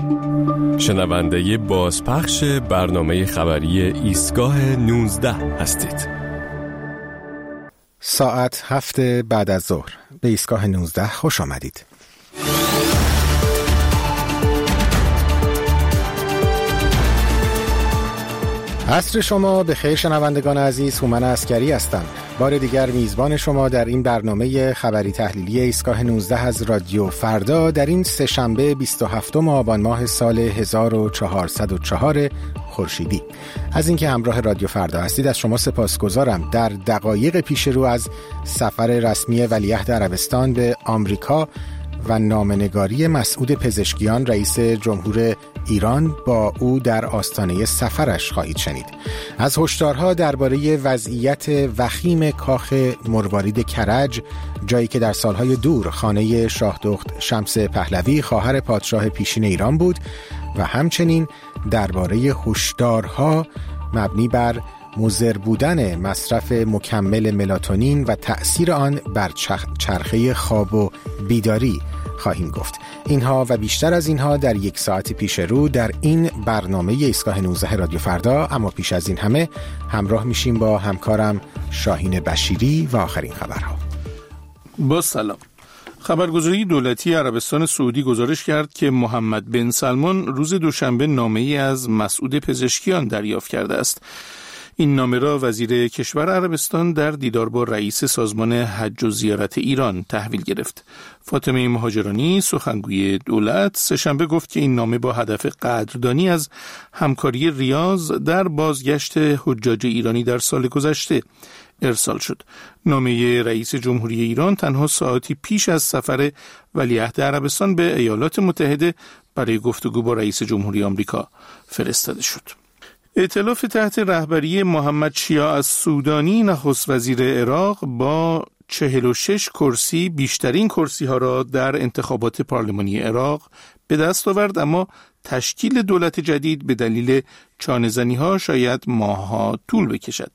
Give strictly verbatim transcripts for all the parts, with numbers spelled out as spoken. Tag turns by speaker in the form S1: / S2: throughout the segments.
S1: شنونده بازپخش برنامه خبری ایستگاه نوزده هستید.
S2: ساعت هفت بعد از ظهر به ایستگاه نوزده خوش آمدید. عصر شما به خیر شنوندگان عزیز، هومن عسکری هستم. بار دیگر میزبان شما در این برنامه خبری تحلیلی ایستگاه نوزده از رادیو فردا در این سه شنبه بیست و هفتم آبان ماه سال هزار و چهارصد و چهار خورشیدی. از اینکه همراه رادیو فردا هستید از شما سپاسگزارم. در دقایق پیش رو از سفر رسمی ولیعهد عربستان به آمریکا و نامه‌نگاری مسعود پزشکیان رئیس جمهور ایران با او در آستانه سفرش خواهید شنید. از هشدارها درباره وضعیت وخیم کاخ مروارید کرج، جایی که در سالهای دور خانه شاهدخت شمس پهلوی خواهر پادشاه پیشین ایران بود، و همچنین درباره هشدارها مبنی بر مضر بودن مصرف مکمل ملاتونین و تأثیر آن بر چرخه خواب و بیداری خواهیم گفت. اینها و بیشتر از اینها در یک ساعت پیش رو در این برنامه ایستگاه نوزده رادیو فردا. اما پیش از این همه همراه میشیم با همکارم شاهین بشیری و آخرین خبرها.
S3: با سلام. خبرگزاری دولتی عربستان سعودی گزارش کرد که محمد بن سلمان روز دوشنبه نامه‌ای از مسعود پزشکیان دریافت کرده است. این نامه را وزیر کشور عربستان در دیدار با رئیس سازمان حج و زیارت ایران تحویل گرفت. فاطمه مهاجرانی سخنگوی دولت سه‌شنبه گفت که این نامه با هدف قدردانی از همکاری ریاض در بازگشت حجاج ایرانی در سال گذشته ارسال شد. نامه رئیس جمهوری ایران تنها ساعتی پیش از سفر ولیعهد عربستان به ایالات متحده برای گفتگو با رئیس جمهوری آمریکا فرستاده شد. ائتلاف تحت رهبری محمد شیاع السودانی نخست وزیر عراق با چهل و شش کرسی بیشترین کرسی ها را در انتخابات پارلمانی عراق به دست آورد، اما تشکیل دولت جدید به دلیل چانه‌زنی ها شاید ماه‌ها طول بکشد.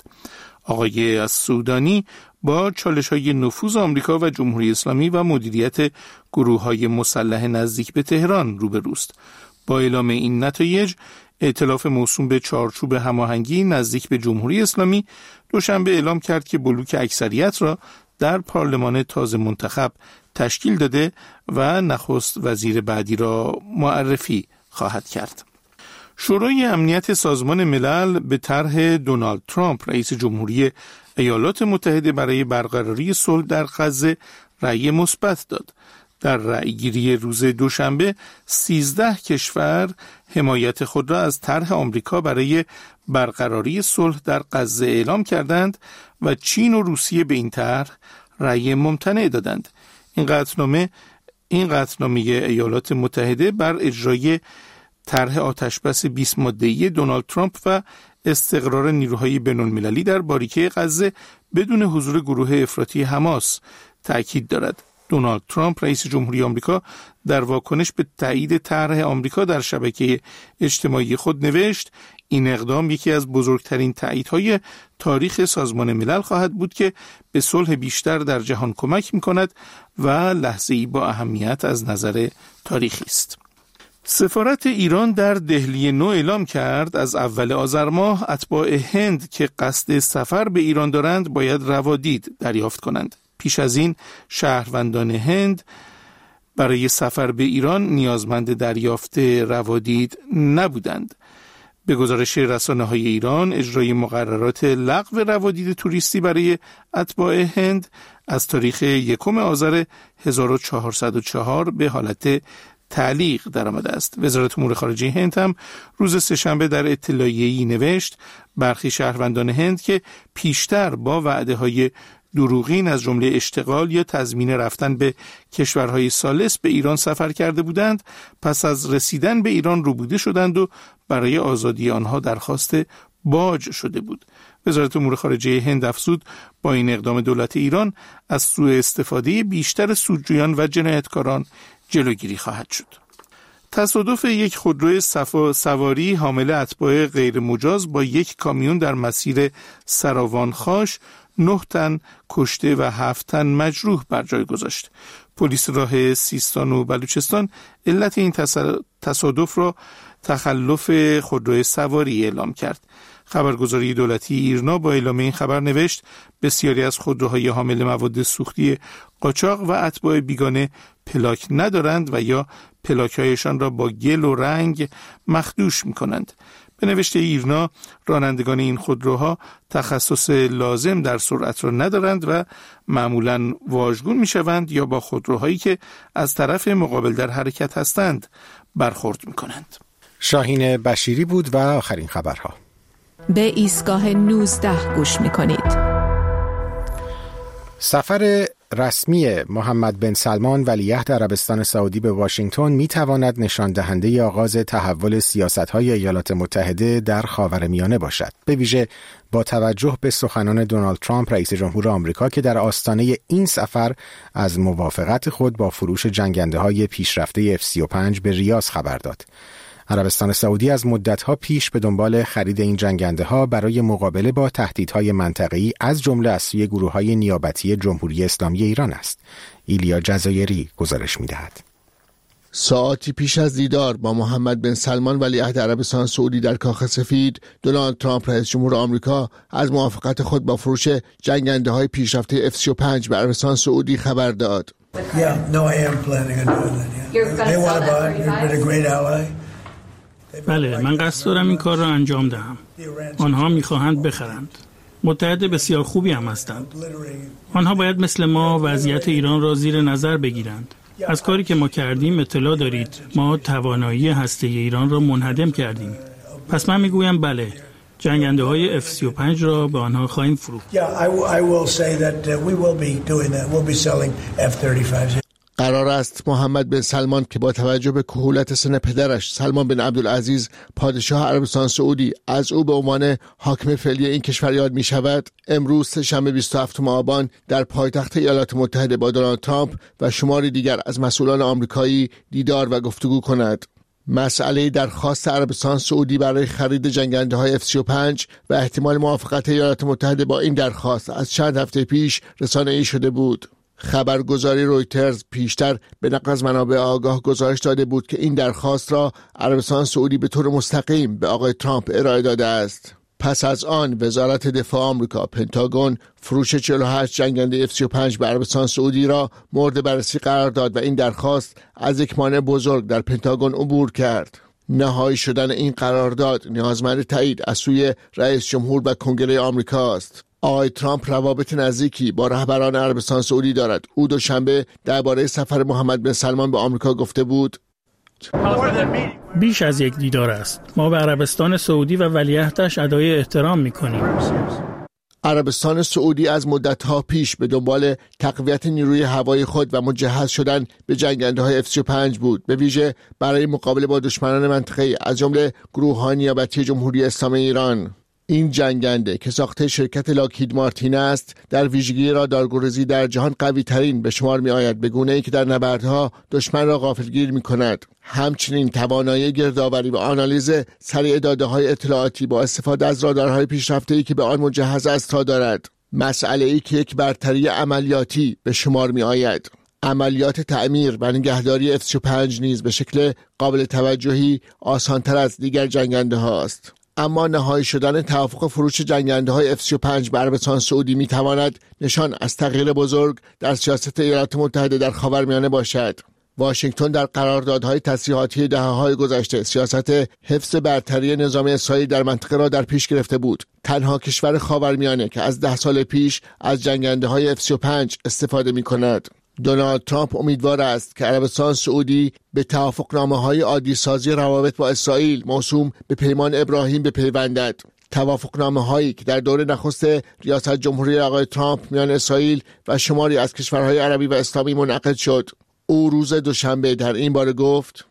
S3: آقای السودانی با چالش های نفوذ آمریکا و جمهوری اسلامی و مدیریت گروه های مسلح نزدیک به تهران روبروست. با اعلام این نتایج، ائتلاف موسوم به چارچوب هماهنگی نزدیک به جمهوری اسلامی دوشنبه اعلام کرد که بلوک اکثریت را در پارلمان تازه منتخب تشکیل داده و نخست وزیر بعدی را معرفی خواهد کرد. شورای امنیت سازمان ملل به طرح دونالد ترامپ رئیس جمهوری ایالات متحده برای برقراری صلح در غزه رأی مثبت داد. در رأیگیری روز دوشنبه سیزده کشور حمایت خود را از طرح آمریکا برای برقراری صلح در غزه اعلام کردند و چین و روسیه به این طرح رأی ممتنع دادند. این قطعنامه این قطعنامه ایالات متحده بر اجرای طرح آتشبس بیست ماده‌ای دونالد ترامپ و استقرار نیروهای بین‌المللی در باریکه غزه بدون حضور گروه افراطی حماس تأکید دارد. دونالد ترامپ رئیس جمهوری آمریکا در واکنش به تایید طرح آمریکا در شبکه اجتماعی خود نوشت: این اقدام یکی از بزرگترین تاییدهای تاریخ سازمان ملل خواهد بود که به صلح بیشتر در جهان کمک می‌کند و لحظه‌ای با اهمیت از نظر تاریخی است. سفارت ایران در دهلی نو اعلام کرد از اول آذر ماه اتباع هند که قصد سفر به ایران دارند باید روادید دریافت کنند. پیش از این شهروندان هند برای سفر به ایران نیازمند دریافت روادید نبودند. به گزارش رسانه‌های ایران، اجرای مقررات لغو روادید توریستی برای اتباع هند از تاریخ یکم آذر هزار و چهارصد و چهار به حالت تعلیق درآمده است. وزارت امور خارجه هند هم روز سه‌شنبه در اطلاعیه‌ای نوشت برخی شهروندان هند که پیشتر با وعده‌های دروغین از جمله اشتغال یا تضمین رفتن به کشورهای ثالث به ایران سفر کرده بودند، پس از رسیدن به ایران ربوده شدند و برای آزادی آنها درخواست باج شده بود. وزارت امور خارجه هند افزود با این اقدام دولت ایران از سوء استفاده بیشتر سودجویان و جنایتکاران جلوگیری خواهد شد. تصادف یک خودرو سواری حامل اتباع غیر مجاز با یک کامیون در مسیر سراوان خاش نه تن کشته و هفت تن مجروح بر جای گذاشت. پلیس راه سیستان و بلوچستان علت این تصادف را تخلف خودروی سواری اعلام کرد. خبرگزاری دولتی ایرنا با اعلام این خبر نوشت بسیاری از خودروهای حامل مواد سوختی قاچاق و اتباع بیگانه پلاک ندارند و یا پلاک‌هایشان را با گل و رنگ مخدوش می‌کنند. به نوشته ایرنا رانندگان این خودروها تخصص لازم در سرعت را ندارند و معمولاً واژگون می‌شوند یا با خودروهایی که از طرف مقابل در حرکت هستند برخورد می‌کنند.
S2: شاهین بشیری بود و آخرین خبرها.
S4: به ایستگاه نوزده گوش می‌کنید.
S2: سفر رسمی محمد بن سلمان ولیعهد عربستان سعودی به واشنگتن می‌تواند نشان دهنده آغاز تحول سیاست‌های ایالات متحده در خاورمیانه باشد، به ویژه با توجه به سخنان دونالد ترامپ رئیس جمهور آمریکا که در آستانه این سفر از موافقت خود با فروش جنگنده‌های پیشرفته اف سی و پنج به ریاض خبر داد. عربستان سعودی از مدت‌ها پیش به دنبال خرید این جنگنده‌ها برای مقابله با تهدیدهای منطقه‌ای از جمله از سوی گروه‌های نیابتی جمهوری اسلامی ایران است. ایلیا جزایری گزارش می‌دهد.
S5: ساعتی پیش از دیدار با محمد بن سلمان ولیعهد عربستان سعودی در کاخ سفید، دونالد ترامپ رئیس جمهور آمریکا از موافقت خود با فروش جنگنده‌های پیشرفته اف سی و پنج به عربستان سعودی خبر داد.
S6: بله، من قصد دارم این کار را انجام دهم. آنها می‌خواهند بخرند. متحد بسیار خوبی هم هستند. آنها باید مثل ما وضعیت ایران را زیر نظر بگیرند. از کاری که ما کردیم اطلاع دارید. ما توانایی هسته‌ای ایران را منهدم کردیم. پس من میگویم بله، جنگنده های اف سی و پنج را به آنها خواهیم فروخت.
S5: قرار است محمد بن سلمان که با توجه به کهولت سن پدرش سلمان بن عبدالعزیز پادشاه عربستان سعودی از او به عنوان حاکم فعلی این کشور یاد می شود، امروز سه‌شنبه بیست و هفتم آبان در پایتخت ایالات متحده با دونالد ترامپ و شماری دیگر از مسئولان آمریکایی دیدار و گفتگو کند. مسئله درخواست عربستان سعودی برای خرید جنگنده های اف سی و پنج و احتمال موافقت ایالات متحده با این درخواست از چند هفته پیش رسانه‌ای شده بود. خبرگزاری رویترز پیشتر به نقل از منابع آگاه گزارش داده بود که این درخواست را عربستان سعودی به طور مستقیم به آقای ترامپ ارائه داده است. پس از آن وزارت دفاع آمریکا پنتاگون فروش چهل و هشت جنگنده اف سی و پنج به عربستان سعودی را مورد بررسی قرار داد و این درخواست از یک مانع بزرگ در پنتاگون عبور کرد. نهایی شدن این قرارداد نیازمند تایید از سوی رئیس جمهور و کنگره آمریکا است. آقای ترامپ روابط نزدیکی با رهبران عربستان سعودی دارد. او دوشنبه درباره سفر محمد بن سلمان به آمریکا گفته بود:
S6: بیش از یک دیدار است. ما به عربستان سعودی و ولیعهدش ادای احترام می‌کنیم.
S5: عربستان سعودی از مدت‌ها پیش به دنبال تقویت نیروی هوایی خود و مجهز شدن به جنگنده‌های اف سی و پنج بود، به ویژه برای مقابله با دشمنان منطقه‌ای از جمله گروه‌های نیابتی جمهوری اسلامی ایران. این جنگنده که ساخته شرکت لاکهید مارتین است، در ویژگی رادارگریزی در جهان قوی ترین به شمار می آید، به گونه ای که در نبردها دشمن را غافلگیر می کند. همچنین توانایی گردآوری و آنالیز سریع داده های اطلاعاتی با استفاده از رادارهای پیشرفته ای که به آن مجهز است را دارد. مسئله ای که یک برتری عملیاتی به شمار می آید. عملیات تعمیر و نگهداری اف سی و پنج نیز به شکل قابل توجهی آسانتر از دیگر جنگنده هاست. اما نهایی شدن توافق فروش جنگنده های اف سی و پنج به عربستان سعودی می تواند نشان از تغییر بزرگ در سیاست ایالات متحده در خاورمیانه باشد. واشنگتن در قراردادهای تسلیحاتی دهه‌های گذشته سیاست حفظ برتری نظامی اسرائیل در منطقه را در پیش گرفته بود. تنها کشور خاورمیانه که از ده سال پیش از جنگنده های اف سی و پنج استفاده می کند. دونالد ترامپ امیدوار است که عربستان سعودی به توافقنامه‌های عادی سازی روابط با اسرائیل موسوم به پیمان ابراهیم بپیوندد. توافقنامه‌هایی که در دوره نخست ریاست جمهوری آقای ترامپ میان اسرائیل و شماری از کشورهای عربی و اسلامی منعقد شد. او روز دوشنبه در این باره گفت: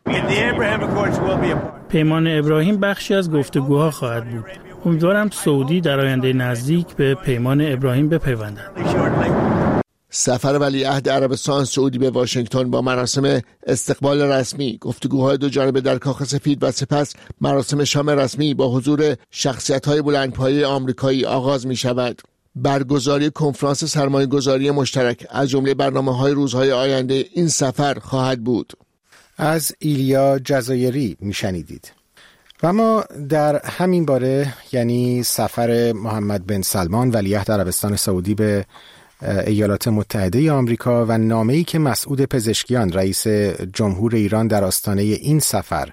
S6: پیمان ابراهیم بخشی از گفتگوها خواهد بود. امیدوارم سعودی در آینده نزدیک به پیمان ابراهیم بپیوندد.
S5: سفر ولیعهد عربستان سعودی به واشنگتن با مراسم استقبال رسمی، گفتگوهای دو جانبه در کاخ سفید و سپس مراسم شام رسمی با حضور شخصیت‌های بلندپایه آمریکایی آغاز می شود. برگزاری کنفرانس سرمایه‌گذاری مشترک از جمله برنامه‌های روزهای آینده این سفر خواهد بود.
S2: از ایلیا جزایری میشنیدید. و ما در همین باره، یعنی سفر محمد بن سلمان ولیعهد عربستان سعودی به ایالات متحده آمریکا و نامه‌ای که مسعود پزشکیان رئیس جمهور ایران در آستانه این سفر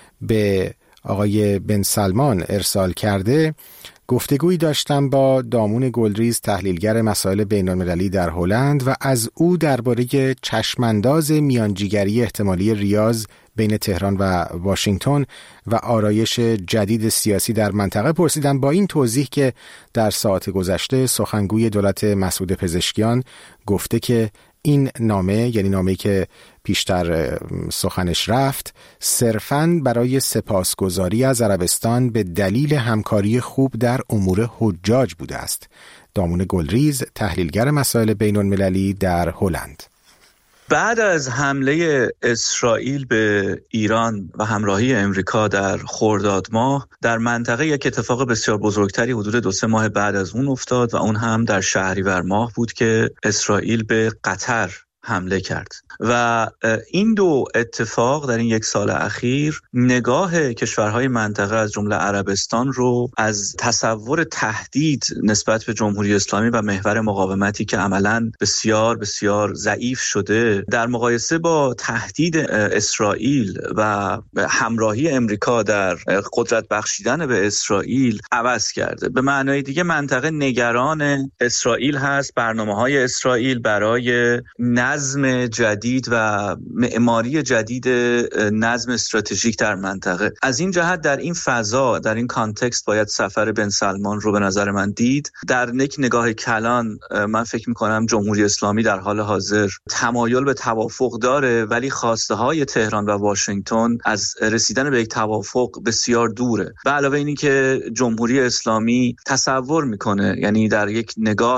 S2: به آقای بن سلمان ارسال کرده، گفتگویی داشتم با دامون گلریز، تحلیلگر مسائل بین‌المللی در هلند، و از او درباره چشمانداز میانجیگری احتمالی ریاض بین تهران و واشنگتن و آرایش جدید سیاسی در منطقه پرسیدم، با این توضیح که در ساعت گذشته سخنگوی دولت مسعود پزشکیان گفته که این نامه، یعنی نامه‌ای که پیشتر سخنش رفت، صرفاً برای سپاسگزاری از عربستان به دلیل همکاری خوب در امور حجاج بوده است. دامون گلریز، تحلیلگر مسائل بین‌المللی در هلند.
S7: بعد از حمله اسرائیل به ایران و همراهی امریکا در خرداد ماه، در منطقه یک اتفاق بسیار بزرگتری حدود دو سه ماه بعد از اون افتاد و اون هم در شهریور ماه بود که اسرائیل به قطر حمله کرد و این دو اتفاق در این یک سال اخیر نگاه کشورهای منطقه از جمله عربستان رو از تصور تهدید نسبت به جمهوری اسلامی و محور مقاومتی که عملاً بسیار بسیار ضعیف شده در مقایسه با تهدید اسرائیل و همراهی امریکا در قدرت بخشیدن به اسرائیل عوض کرده. به معنای دیگه منطقه نگران اسرائیل هست، برنامه‌های اسرائیل برای نظم جدید و معماری جدید نظم استراتژیک در منطقه. از این جهت در این فضا، در این کانتکست باید سفر بن سلمان رو به نظر من دید. در یک نگاه کلان من فکر می‌کنم جمهوری اسلامی در حال حاضر تمایل به توافق داره، ولی خواسته های تهران و واشنگتن از رسیدن به یک توافق بسیار دوره. به علاوه اینی که جمهوری اسلامی تصور میکنه، یعنی در یک نگاه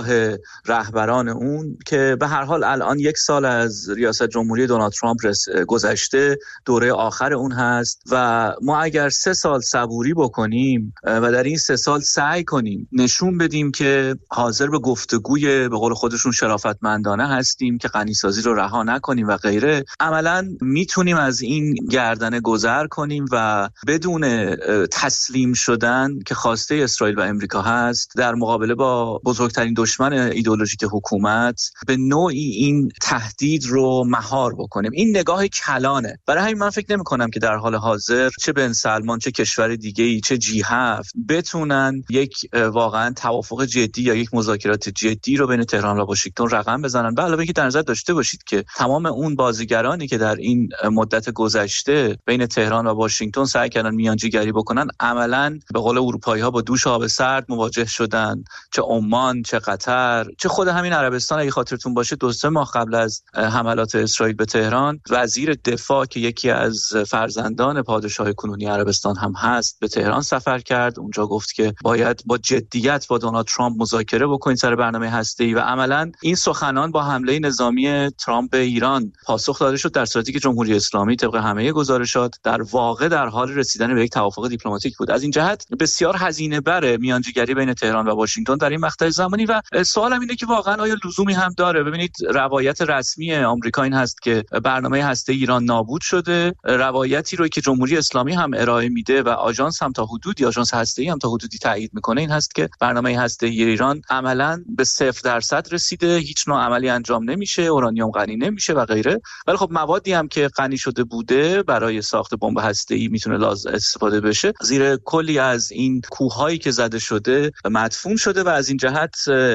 S7: رهبران اون، که به هر حال الان یک سال از ریاست جمهوری دونالد ترامپ گذشته، دوره آخر اون هست و ما اگر سه سال صبوری بکنیم و در این سه سال سعی کنیم نشون بدیم که حاضر به گفتگوی به قول خودشون شرافتمندانه هستیم، که غنیسازی رو رها نکنیم و غیره، عملاً میتونیم از این گردنه گذر کنیم و بدون تسلیم شدن که خواسته اسرائیل و امریکا هست در مقابله با بزرگترین دشمن ایدئولوژیک حکومت به نوعی این تهدید رو مهار بکنیم. این نگاه کلانه. برای همین من فکر نمی کنم که در حال حاضر چه بن سلمان چه کشور دیگه‌ای چه جی هفت بتونن یک واقعا توافق جدی یا یک مذاکرات جدی رو بین تهران و واشنگتن رقم بزنن. به علاوه اینکه در نظر داشته باشید که تمام اون بازیگرانی که در این مدت گذشته بین تهران و واشنگتن سعی کردن میانجیگری بکنن، عملاً به قول اروپایی‌ها با دوش آب سرد مواجه شدن. چه عمان، چه قطر، چه خود همین عربستان. اگه خاطرتون باشه دو سه ماه قبل از حملات اسرائیل به تهران، وزیر دفاع که یکی از فرزندان پادشاه کنونی عربستان هم هست به تهران سفر کرد. اونجا گفت که باید با جدیت با دونالد ترامپ مذاکره بکنید سر برنامه هسته‌ای و عملاً این سخنان با حمله نظامی ترامپ به ایران پاسخ داده شد، در صورتی که جمهوری اسلامی طبق همه گزارشات در واقع در حال رسیدن به یک توافق دیپلماتیک بود. از این جهت بسیار هزینه بره میانجیگری بین تهران و واشنگتن در این مقطع زمانی و سوالم اینه که واقعا آیا لزومی هم داره؟ ببینید روایت رسمی آمریکا این هست که برنامه هسته ایران نابود شده. روایتی رو که جمهوری اسلامی هم ارائه میده و آژانس هم تا حدودی آژانس هسته‌ای هم تا حدودی تایید میکنه این هست که برنامه هسته ایران عملاً به صفر درصد رسیده، هیچ نوع عملی انجام نمیشه، اورانیوم غنی نمیشه و غیره. ولی خب موادی هم که غنی شده بوده برای ساخت بمب هسته‌ای میتونه لازم استفاده بشه. زیر کلی از این کوههایی که زده شده مدفون شده و از این جهت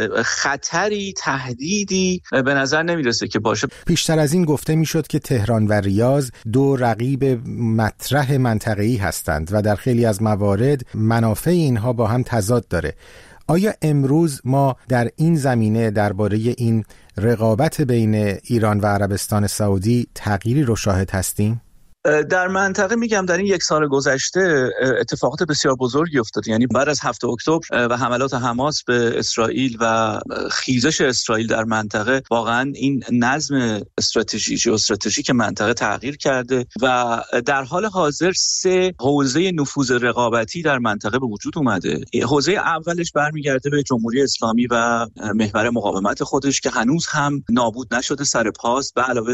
S7: خطری، تهدیدی به نظر نمیرسه که باشه.
S2: پیشتر از این گفته میشد که تهران و ریاض دو رقیب مطرح منطقه‌ای هستند و در خیلی از موارد منافع اینها با هم تضاد داره. آیا امروز ما در این زمینه درباره این رقابت بین ایران و عربستان سعودی تغییری رو شاهد هستیم؟
S7: در منطقه میگم در این یک سال گذشته اتفاقات بسیار بزرگی افتاد. یعنی بعد از هفتم اکتبر و حملات حماس به اسرائیل و خیزش اسرائیل در منطقه، واقعا این نظم استراتژیک و استراتژیک منطقه تغییر کرده و در حال حاضر سه حوزه نفوذ رقابتی در منطقه به وجود اومده. حوزه اولش برمیگرده به جمهوری اسلامی و محور مقاومت خودش که هنوز هم نابود نشده، سر پاست. به علاوه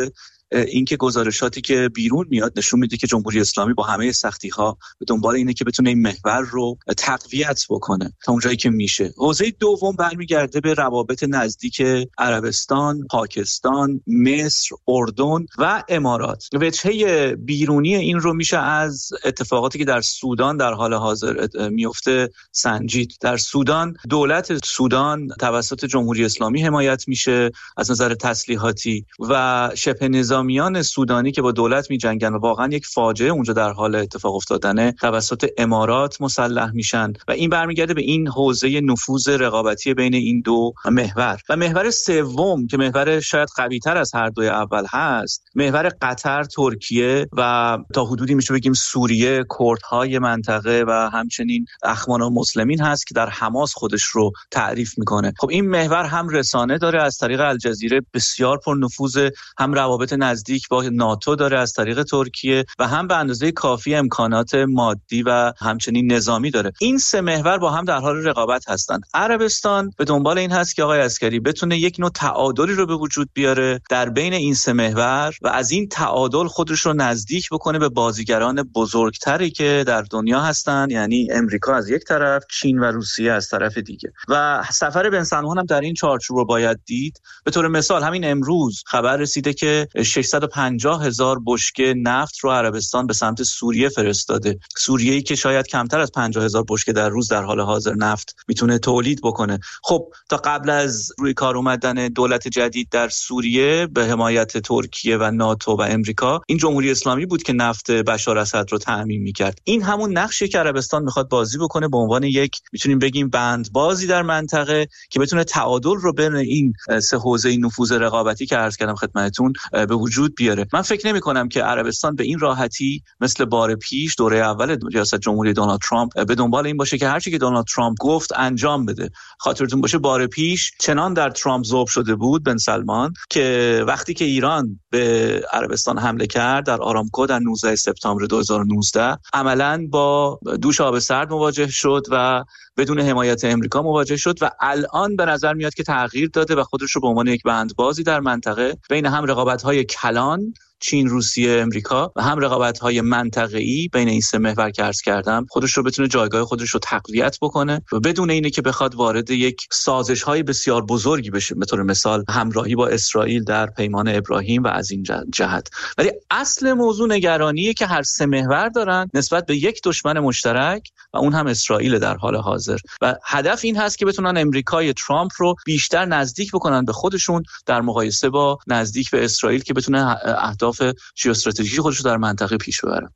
S7: اینکه گزارشاتی که بیرون میاد نشون میده که جمهوری اسلامی با همه سختی‌ها به دنبال اینه که بتونه این محور رو تقویت بکنه تا اونجایی که میشه. حوزه دوم برمیگرده به روابط نزدیک عربستان، پاکستان، مصر، اردن و امارات. وجهه بیرونی این رو میشه از اتفاقاتی که در سودان در حال حاضر میفته سنجید. در سودان دولت سودان توسط جمهوری اسلامی حمایت میشه از نظر تسلیحاتی و شبه نظامیان سودانی که با دولت میجنگن و واقعا یک فاجعه اونجا در حال اتفاق افتادنه توسط امارات مسلح میشن و این برمیگرده به این حوزه نفوذ رقابتی بین این دو محور. و محور سوم که محور شاید قوی‌تر از هر دوی اول هست، محور قطر، ترکیه و تا حدودی میشه بگیم سوریه، کردهای منطقه و همچنین اخوان المسلمین هست که در حماس خودش رو تعریف میکنه. خب این محور هم رسانه داره از طریق الجزیره بسیار پرنفوذ، هم روابط نزدیک با ناتو داره از طریق ترکیه و هم به اندازه کافی امکانات مادی و همچنین نظامی داره. این سه محور با هم در حال رقابت هستند. عربستان به دنبال این هست که آقای عسکری بتونه یک نوع تعادلی رو به وجود بیاره در بین این سه محور و از این تعادل خودش رو نزدیک بکنه به بازیگران بزرگتری که در دنیا هستن، یعنی امریکا از یک طرف، چین و روسیه از طرف دیگه. و سفر بن سلمان هم در این چارچوب رو باید دید. به طور مثال همین امروز خبر رسیده که ششصد و پنجاه هزار بشکه نفت رو عربستان به سمت سوریه فرستاده. سوریه‌ای که شاید کمتر از پنجاه هزار بشکه در روز در حال حاضر نفت میتونه تولید بکنه. خب تا قبل از روی کار اومدن دولت جدید در سوریه به حمایت ترکیه و ناتو و امریکا، این جمهوری اسلامی بود که نفت بشار اسد رو تامین میکرد. این همون نقشی که عربستان میخواد بازی بکنه به عنوان یک میتونیم بگیم بند بازی در منطقه که بتونه تعادل رو بین این سه حوزه نفوذ رقابتی که عرض کردم خدمتتون به وجود بیاره. من فکر نمی کنم که عربستان به این راحتی مثل بار پیش دوره اول ریاست جمهوری دونالد ترامپ به دنبال این باشه که هر چی که دونالد ترامپ گفت انجام بده. خاطرتون باشه بار پیش چنان در ترامپ ذوب شده بود بن سلمان که وقتی که ایران به عربستان حمله کرد در آرامکو در نوزدهم سپتامبر دو هزار و نوزده عملاً با دوش آب سرد مواجه شد و بدون حمایت امریکا مواجه شد و الان به نظر میاد که تغییر داده و خودش رو به عنوان یک بندبازی در منطقه بین هم رقابت‌های کلان چین، روسیه، امریکا و هم رقابت‌های منطقه‌ای بین این سه محور که عرض کردم خودش رو بتونه جایگاه خودش رو تقویت بکنه و بدون اینه که بخواد وارد یک سازش‌های بسیار بزرگی بشه، به طور مثال همراهی با اسرائیل در پیمان ابراهیم و از این جهت. ولی اصل موضوع نگرانیه که هر سه محور دارن نسبت به یک دشمن مشترک و اون هم اسرائیل در حال حاضر و هدف این هست که بتونن امریکای ترامپ رو بیشتر نزدیک بکنن به خودشون در مقایسه با نزدیک به اسرائیل که بتونه اهداف ژئواستراتژیک خودش رو در منطقه پیش ببرن.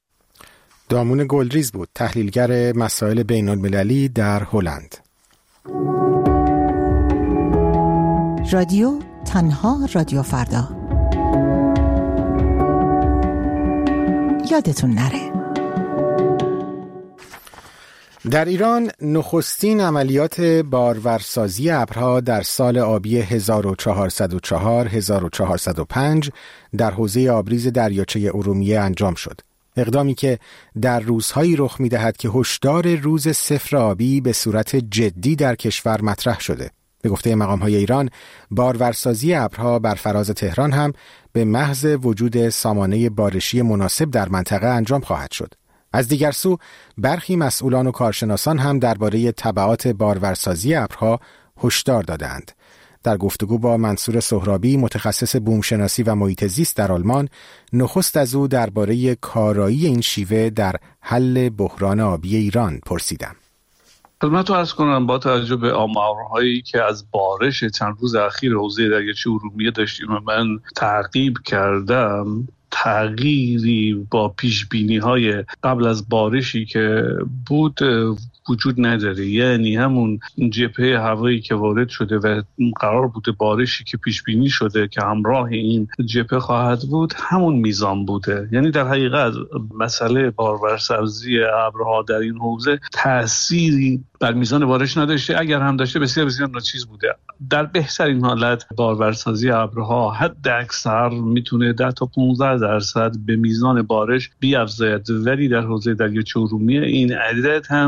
S2: دامون گلریز بود، تحلیلگر مسائل بین المللی در هلند.
S8: رادیو تنها رادیو فردا. یادتون نره.
S2: در ایران نخستین عملیات بارورسازی ابرها در سال آبی هزار و چهارصد و چهار هزار و چهارصد و پنج در حوزه آبریز دریاچه ارومیه انجام شد. اقدامی که در روزهایی رخ می‌دهد که هشدار روز صفر آبی به صورت جدی در کشور مطرح شده. به گفته مقام‌های ایران، بارورسازی ابرها بر فراز تهران هم به محض وجود سامانه بارشی مناسب در منطقه انجام خواهد شد. از دیگر سو برخی مسئولان و کارشناسان هم درباره تبعات بارورسازی ابرها هشدار دادند. در گفتگو با منصور سهرابی متخصص بومشناسی و محیط زیست در آلمان، نخست از او درباره کارایی این شیوه در حل بحران آبی ایران پرسیدم.
S9: خدمت رو عرض کنم با توجه به آمارهایی که از بارش چند روز اخیر حوزه دریاچه ارومیه داشتیم و من تعقیب کردم، تغییری با پیشبینی‌های قبل از بارشی که بود وجود نداره. یعنی همون جبهه هوایی که وارد شده و قرار بوده بارشی که پیش بینی شده که همراه این جبهه خواهد بود همون میزان بوده. یعنی در حقیقت مسئله بارورسازی ابرها در این حوزه تأثیری بر میزان بارش نداشته، اگر هم داشته بسیار بسیار ناچیز بوده. در بهترین حالت بارورسازی ابرها حد اکثر میتونه ده تا پانزده درصد به میزان بارش بیافزاید، ولی در حوزه دریاچه ارومیه این عدد هم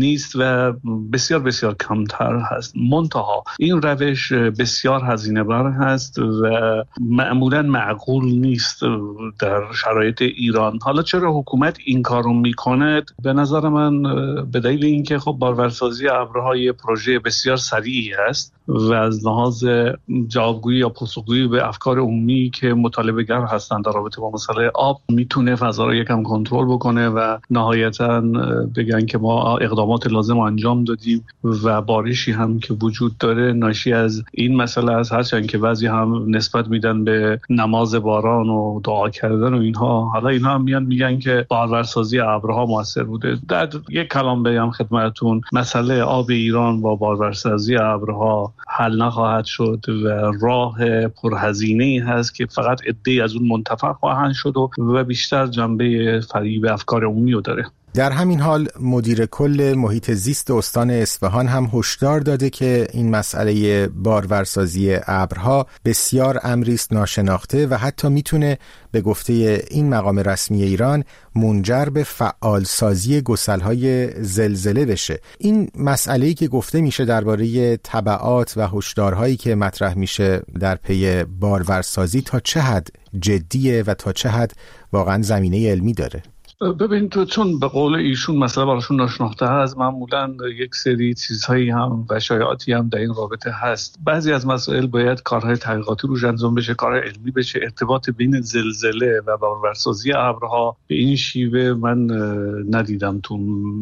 S9: نیست و بسیار بسیار کمتر هست. منتها این روش بسیار هزینه بر هست و معمولا معقول نیست در شرایط ایران. حالا چرا حکومت این کارو میکنه؟ به نظر من به دلیل اینکه خب بارورسازی ابرهای پروژه بسیار سریعی هست و از لحاظ جوابگویی یا پاسخگویی به افکار عمومی که مطالبه گر هستند در رابطه با مسئله آب میتونه فضا رو یکم کنترل بکنه و نهایتاً بگن که ما اقدامات لازم انجام دادیم و بارشی هم که وجود داره ناشی از این مسئله است. هرچند که بعضی هم نسبت میدن به نماز باران و دعا کردن و اینها، حالا اینها هم میان میگن که بارورسازی ابرها موثر بوده. در یک کلام بگم خدمتتون، مسئله آب ایران با بارورسازی ابرها حل نخواهد شد و راه پرهزینه‌ای هست که فقط عده‌ای از اون منتفع خواهند شد و بیشتر جنبه فریب افکار عمومی رو داره.
S2: در همین حال مدیر کل محیط زیست استان اصفهان هم هشدار داده که این مسئله بارورسازی ابرها بسیار امری است ناشناخته و حتی میتونه به گفته این مقام رسمی ایران منجر به فعال سازی گسل‌های زلزله بشه. این مسئله‌ای که گفته میشه درباره تبعات و هشدارهایی که مطرح میشه در پی بارورسازی تا چه حد جدیه و تا چه حد واقعا زمینه علمی داره؟
S9: ببین تو، چون به قول ایشون مسئله براشون ناشناخته هست، معمولا یک سری چیزهایی هم و شایعاتی هم در این رابطه هست. بعضی از مسائل باید کارهای تحقیقاتی روش انجام بشه، کارهای علمی بشه. ارتباط بین زلزله و بارورسازی ابرها به این شیوه من ندیدم تو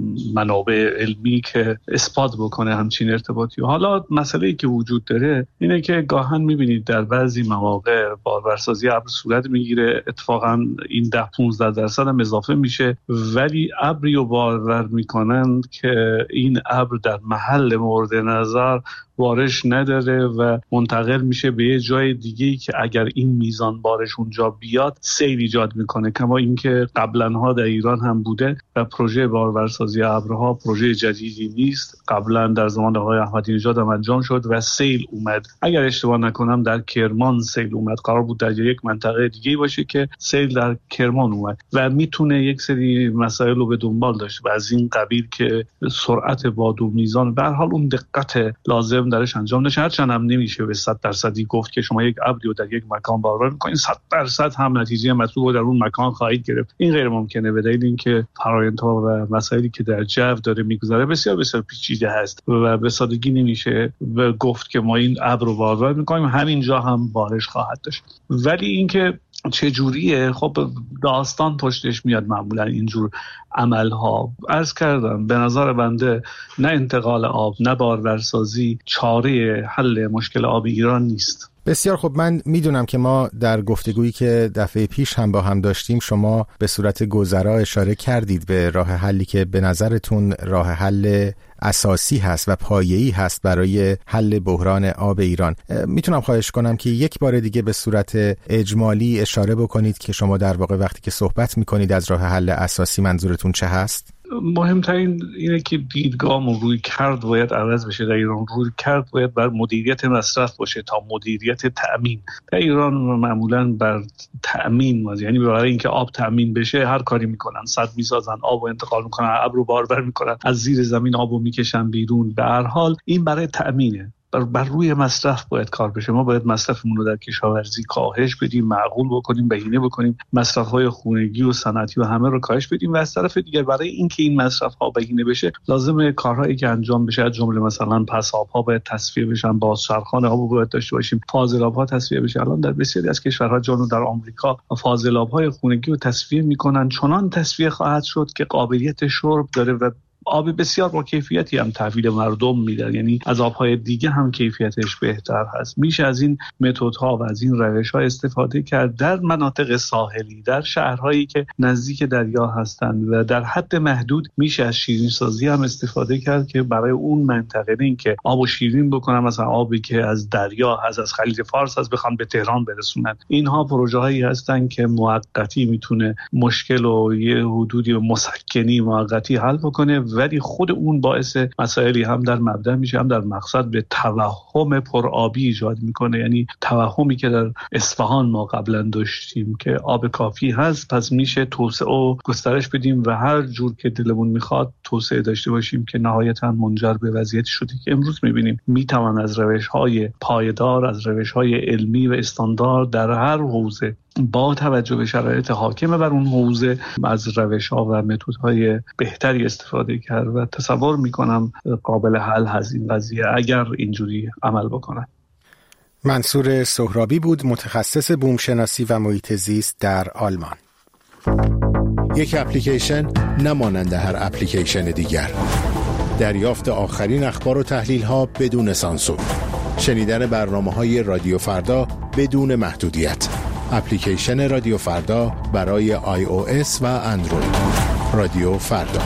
S9: منابع علمی که اثبات بکنه همچین ارتباطی. حالا مسئله‌ای که وجود داره اینه که گاهن می‌بینید در بعضی مواقع بارورسازی ابر صورت میگیره، اتفاقا این ده پانزده درصد هم اضافه میشه، ولی ابری رو باور میکنند که این ابر در محل مورد نظر بارش نداره و منتقل میشه به یه جای دیگه‌ای که اگر این میزان بارش اونجا بیاد سیل ایجاد میکنه. کما اینکه قبلنها در ایران هم بوده و پروژه بارورسازی ابرها پروژه جدیدی نیست. قبلا در زمان آقای احمدی نژاد هم انجام شد و سیل اومد. اگر اشتباه نکنم در کرمان سیل اومد. قرار بود در یک منطقه دیگه‌ای باشه که سیل در کرمان اومد و میتونه یک سری مسائل رو به دنبال داشته و از این قبیل که سرعت باد و میزان به هر حال اون دقت لازم درش انجام نشه. هرچند هم نمیشه به صد درصدی گفت که شما یک ابری رو در یک مکان بارور می‌کنید صد درصد هم نتیجه مطلوب رو در اون مکان خواهید گرفت. این غیر ممکنه به دلیل اینکه فرآیندها و مسائلی که در جو داره میگذره بسیار بسیار پیچیده هست و به سادگی نمیشه و گفت که ما این ابر رو بارور می‌کنیم همینجا هم بارش خواهد داشت. ولی اینکه چه جوریه، خب داستان پشتش میاد معمولا اینجور عملها. عرض کردم به نظر بنده نه انتقال آب نه بارورسازی چاره حل مشکل آب ایران نیست.
S2: بسیار خب، من میدونم که ما در گفتگویی که دفعه پیش هم با هم داشتیم شما به صورت گذرا اشاره کردید به راه حلی که به نظرتون راه حل اساسی هست و پایه‌ای هست برای حل بحران آب ایران. میتونم خواهش کنم که یک بار دیگه به صورت اجمالی اشاره بکنید که شما در واقع وقتی که صحبت میکنید از راه حل اساسی منظورتون چه هست؟
S9: مهمترین اینه که دیدگاه و روی کرد باید عوض بشه در ایران. روی کرد باید بر مدیریت مصرف باشه تا مدیریت تأمین. در ایران معمولا بر تأمین، یعنی برای اینکه آب تأمین بشه هر کاری میکنن، سد میسازن، آب رو انتقال میکنن، ابر رو بارور میکنن، از زیر زمین آب رو میکشن بیرون. به هر حال این برای تأمینه. بر, بر روی مصرف باید کار بشه. ما باید مصرفمون رو در کشاورزی کاهش بدیم، معقول بکنیم، بهینه بکنیم، مصرف‌های خانگی و صنعتی و همه رو کاهش بدیم و از طرف دیگر برای اینکه این مصرف‌ها بهینه بشه لازمه کارهایی که انجام بشه، از جمله مثلا پساب‌ها باید تصفیه بشن، بازچرخان آب باید داشته باشیم، فاضلاب‌ها تصفیه بشه. الان در بسیاری از کشورها جنوب در آمریکا فاضلاب‌های خانگی رو تصفیه می‌کنن، چنان تصفیه خواهد شد که قابلیت شرب داره و آب بسیار با کیفیتی هم تحویل مردم میدن، یعنی از آبهای دیگه هم کیفیتش بهتر هست. میشه از این متدها و از این روش‌ها استفاده کرد در مناطق ساحلی، در شهرهایی که نزدیک دریا هستند و در حد محدود میشه از شیرین سازی هم استفاده کرد که برای اون منطقه این که آبو شیرین بکنن، مثلا آبی که از دریا هست، از خلیج فارس هست، بخوان به تهران برسونن. اینها پروژه‌هایی هستن که موقتی میتونه مشکل و یه حدودی مسکنی موقتی حل بکنه ولی خود اون باعث مسائلی هم در مبدا میشه هم در مقصد به توهم پرآبی ایجاد میکنه. یعنی توهمی که در اصفهان ما قبلا داشتیم که آب کافی هست، پس میشه توسعه و گسترش بدیم و هر جور که دلمون میخواد توسعه داشته باشیم که نهایتا منجر به وضعیتی شده که امروز میبینیم. میتوان از روش‌های پایدار، از روش‌های علمی و استاندارد در هر حوزه با توجه به شرایط حاکم بر اون حوزه از روش‌ها و متدهای بهتری استفاده کرد و تصور میکنم قابل حل هست این قضیه اگر اینجوری عمل بکنن.
S2: منصور سهرابی بود، متخصص بومشناسی و محیط زیست در آلمان.
S5: یک اپلیکیشن نمانند هر اپلیکیشن دیگر. دریافت آخرین اخبار و تحلیل ها بدون سانسور. شنیدن برنامه‌های رادیو فردا بدون محدودیت. اپلیکیشن رادیو فردا برای آی او اس و اندروید. رادیو فردا.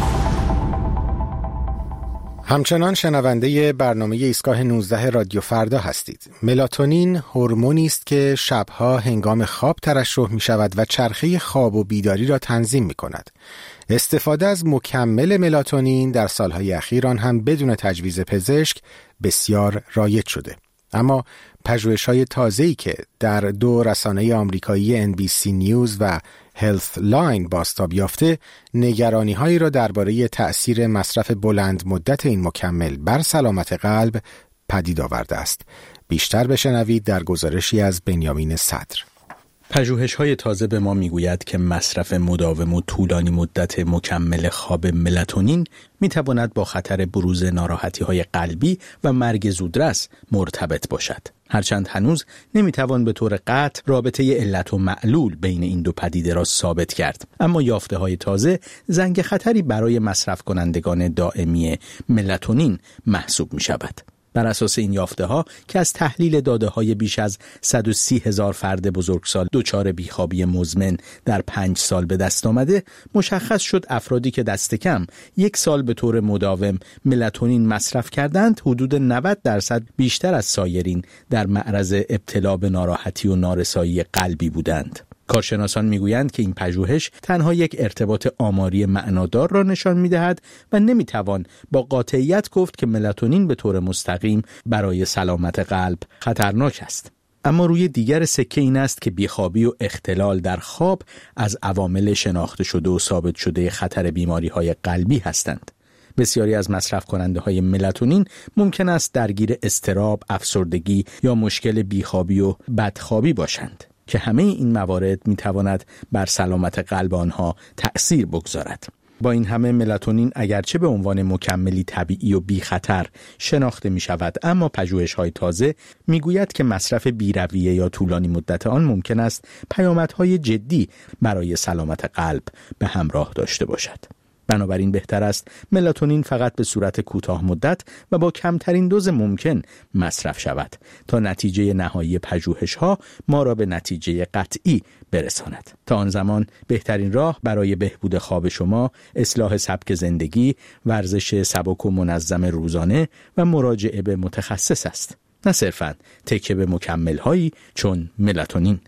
S2: همچنان شنونده برنامه ایستگاه نوزده رادیو فردا هستید. ملاتونین هورمونی است که شبها هنگام خواب ترشح می شود و چرخه خواب و بیداری را تنظیم می کند. استفاده از مکمل ملاتونین در سالهای اخیر آن هم بدون تجویز پزشک بسیار رایج شده. اما پژوهش‌های تازه‌ای که در دو رسانه آمریکایی ان بی سی نیوز و هلث لاین بازتاب یافته، نگرانی‌هایی را درباره تأثیر مصرف بلند مدت این مکمل بر سلامت قلب پدید آورده است. بیشتر بشنوید در گزارشی از بنیامین صدر.
S10: پژوهش‌های تازه به ما میگوید که مصرف مداوم و طولانی مدت مکمل خواب ملاتونین میتواند با خطر بروز ناراحتی‌های قلبی و مرگ زودرس مرتبط باشد. هرچند هنوز نمیتوان به طور قطع رابطه علت و معلول بین این دو پدیده را ثابت کرد، اما یافته‌های تازه زنگ خطری برای مصرف کنندگان دائمی ملاتونین محسوب می‌شود. بر اساس این یافته‌ها که از تحلیل داده‌های بیش از صد و سی هزار فرد بزرگسال دچار بیخوابی مزمن در پنج سال به دست آمده، مشخص شد افرادی که دست کم یک سال به طور مداوم ملاتونین مصرف کردند، حدود نود درصد بیشتر از سایرین در معرض ابتلا به ناراحتی و نارسایی قلبی بودند. کارشناسان میگویند که این پژوهش تنها یک ارتباط آماری معنادار را نشان می‌دهد و نمی‌توان با قاطعیت گفت که ملاتونین به طور مستقیم برای سلامت قلب خطرناک است. اما روی دیگر سکه این است که بیخوابی و اختلال در خواب از عوامل شناخته شده و ثابت شده خطر بیماری‌های قلبی هستند. بسیاری از مصرف کننده های ملاتونین ممکن است درگیر اضطراب، افسردگی یا مشکل بیخوابی و بدخوابی باشند که همه این موارد میتواند بر سلامت قلب آنها تأثیر بگذارد. با این همه ملاتونین اگرچه به عنوان مکملی طبیعی و بی خطر شناخته می شود، اما پژوهش‌های تازه میگوید که مصرف بی‌رویه یا طولانی مدت آن ممکن است پیامدهای جدی برای سلامت قلب به همراه داشته باشد. بنابراین بهتر است ملاتونین فقط به صورت کوتاه مدت و با کمترین دوز ممکن مصرف شود تا نتیجه نهایی پژوهش‌ها ما را به نتیجه قطعی برساند. تا آن زمان بهترین راه برای بهبود خواب شما اصلاح سبک زندگی، ورزش سبک و منظم روزانه و مراجعه به متخصص است، نه صرفاً تکیه به مکمل‌هایی چون ملاتونین.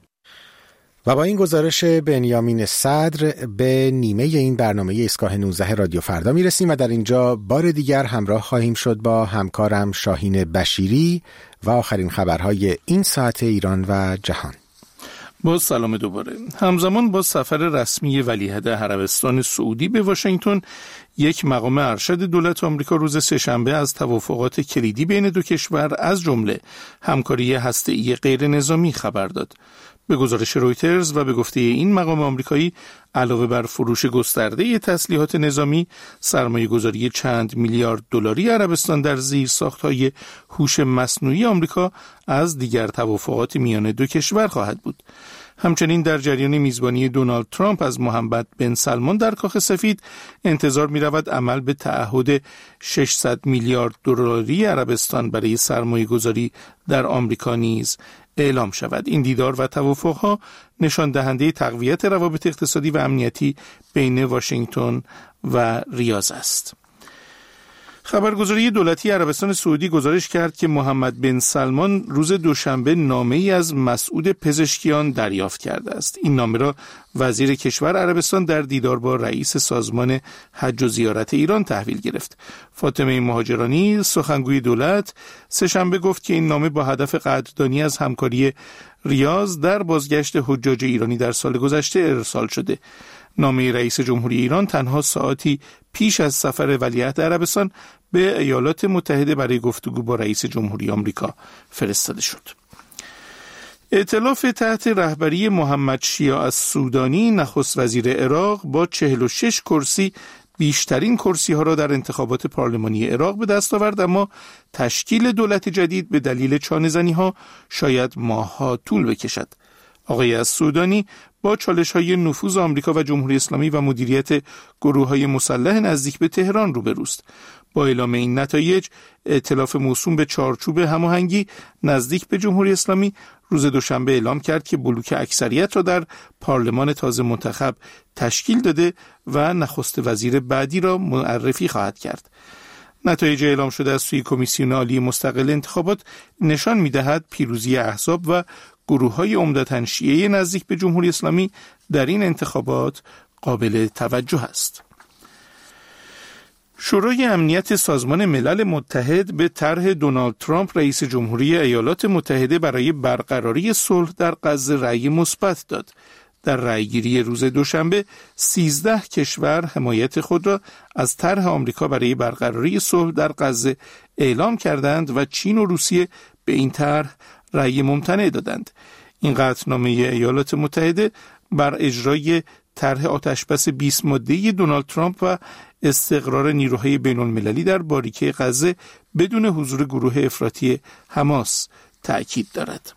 S2: و با این گزارش بنیامین صدر به نیمه این برنامه ایستگاه نوزده رادیو فردا میرسیم و در اینجا بار دیگر همراه خواهیم شد با همکارم شاهین بشیری و آخرین خبرهای این ساعت ایران و جهان.
S3: با سلام دوباره. همزمان با سفر رسمی ولیعهد عربستان سعودی به واشنگتن، یک مقام ارشد دولت آمریکا روز سه‌شنبه از توافقات کلیدی بین دو کشور از جمله همکاری هسته‌ای غیر نظامی خبر داد. به گزارش رویترز و به گفته این مقام آمریکایی، علاوه بر فروش گسترده تسلیحات نظامی، سرمایه‌گذاری چند میلیارد دلاری عربستان در زیرساخت‌های هوش مصنوعی آمریکا از دیگر توافقات میان دو کشور خواهد بود. همچنین در جریان میزبانی دونالد ترامپ از محمد بن سلمان در کاخ سفید، انتظار می‌رود عمل به تعهد ششصد میلیارد دلاری عربستان برای سرمایه‌گذاری در آمریکا نیز اعلام شود. این دیدار و توافقها نشان دهنده تقویت روابط اقتصادی و امنیتی بین واشنگتن و ریاض است. خبرگزاری دولتی عربستان سعودی گزارش کرد که محمد بن سلمان روز دوشنبه نامه‌ای از مسعود پزشکیان دریافت کرده است. این نامه را وزیر کشور عربستان در دیدار با رئیس سازمان حج و زیارت ایران تحویل گرفت. فاطمه مهاجرانی سخنگوی دولت سه‌شنبه گفت که این نامه با هدف قدردانی از همکاری ریاض در بازگشت حجاج ایرانی در سال گذشته ارسال شده. نامه رئیس جمهوری ایران تنها ساعتی پیش از سفر ولیعهد عربستان به ایالات متحده برای گفتگو با رئیس جمهوری آمریکا فرستاده شد. ائتلاف تحت رهبری محمد شیع السودانی نخست وزیر عراق با چهل و شش کرسی بیشترین کرسی ها را در انتخابات پارلمانی عراق به دست آورد، اما تشکیل دولت جدید به دلیل چانه‌زنی ها شاید ماه‌ها طول بکشد. آقای السودانی با چالش‌های نفوذ آمریکا و جمهوری اسلامی و مدیریت گروه‌های مسلح نزدیک به تهران روبروست. با اعلام این نتایج، ائتلاف موسوم به چارچوب هماهنگی نزدیک به جمهوری اسلامی روز دوشنبه اعلام کرد که بلوک اکثریت را در پارلمان تازه منتخب تشکیل داده و نخست وزیر بعدی را معرفی خواهد کرد. نتایج اعلام شده از سوی کمیسیون عالی مستقل انتخابات نشان می‌دهد پیروزی احزاب و گروه‌های عمدتاً شیعه نزدیک به جمهوری اسلامی در این انتخابات قابل توجه است. شورای امنیت سازمان ملل متحد به طرح دونالد ترامپ رئیس جمهوری ایالات متحده برای برقراری صلح در غزه رأی مثبت داد. در رأیگیری روز دوشنبه سیزده کشور حمایت خود را از طرح آمریکا برای برقراری صلح در غزه اعلام کردند و چین و روسیه به این طرح رأی ممتنع دادند. این قطعنامه ایالات متحده بر اجرای طرح آتشبس بیست ماده‌ای دونالد ترامپ و استقرار نیروهای بین‌المللی در باریکه غزه بدون حضور گروه افراطی حماس تأکید دارد.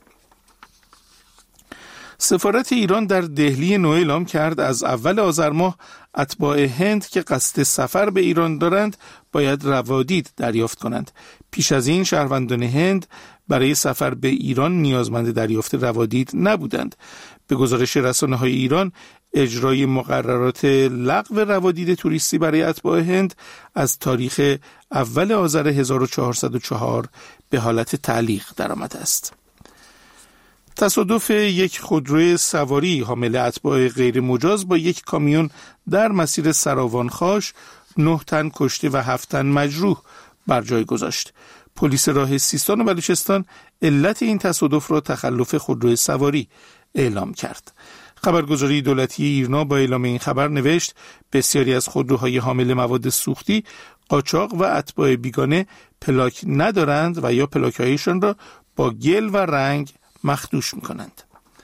S3: سفارت ایران در دهلی نو اعلام کرد از اول آذر ماه اتباع هند که قصد سفر به ایران دارند باید روادید دریافت کنند. پیش از این شهروندان هند برای سفر به ایران نیازمند دریافت روادید نبودند. به گزارش رسانه‌های ایران، اجرای مقررات لغو روادید توریستی برای اتباع هند از تاریخ اول آذر هزار و چهارصد و چهار به حالت تعلیق درآمده است. تصادف یک خودروی سواری حامل اتباع غیر مجاز با یک کامیون در مسیر سراوانخاش نه تن کشته و هفت تن مجروح بر جای گذاشت. پلیس راه سیستان و بلوچستان علت این تصادف را تخلف خودروی سواری اعلام کرد. خبرگزاری دولتی ایرنا با اعلام این خبر نوشت بسیاری از خودروهای حامل مواد سوختی قاچاق و اتباع بیگانه پلاک ندارند و یا پلاک‌هایشان را با گل و رنگ مخدوش می‌کنند.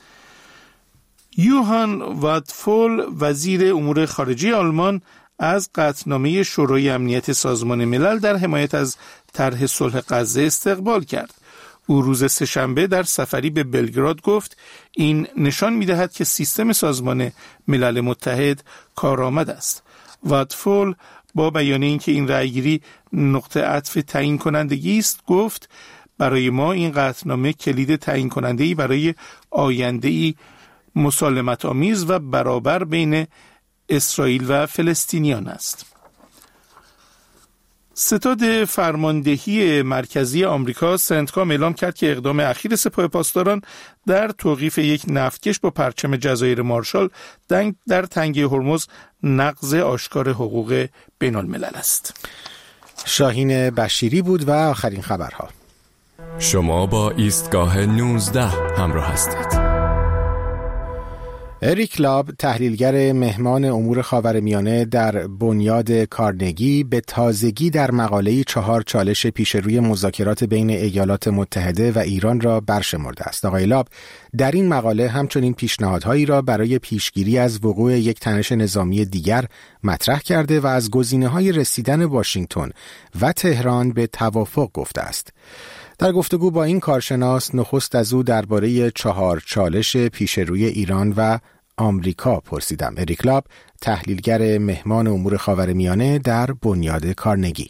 S3: یوهان واتفول وزیر امور خارجه آلمان از قطعنامه شورای امنیت سازمان ملل در حمایت از طرح صلح غزه استقبال کرد. او روز سه‌شنبه در سفری به بلگراد گفت این نشان می‌دهد که سیستم سازمان ملل متحد کارآمد است. واتفول با بیان اینکه این رأیگیری نقطه عطف تعیین کنندگی است گفت برای ما این قطعنامه کلید تعیین کننده‌ای برای آینده‌ای مسالمت آمیز و برابر بین اسرائیل و فلسطینیان است. ستاد فرماندهی مرکزی آمریکا سنتکام اعلام کرد که اقدام اخیر سپاه پاسداران در توقیف یک نفتکش با پرچم جزایر مارشال در تنگه هرمز نقض آشکار حقوق بین الملل است.
S2: شاهین بشیری بود و آخرین خبرها.
S1: شما با ایستگاه نوزده همراه هستید.
S2: اریک لاب، تحلیلگر مهمان امور خاورمیانه در بنیاد کارنگی، به تازگی در مقاله‌ای چهار چالش پیش روی مذاکرات بین ایالات متحده و ایران را برشمرده است. آقای لاب در این مقاله همچنین پیشنهادهایی را برای پیشگیری از وقوع یک تنش نظامی دیگر مطرح کرده و از گزینه‌های رسیدن واشنگتن و تهران به توافق گفته است. در گفتگو با این کارشناس نخست از او درباره چهار چالش پیش روی ایران و آمریکا پرسیدم. اریک لاب، تحلیلگر مهمان امور خاورمیانه در بنیاد کارنگی.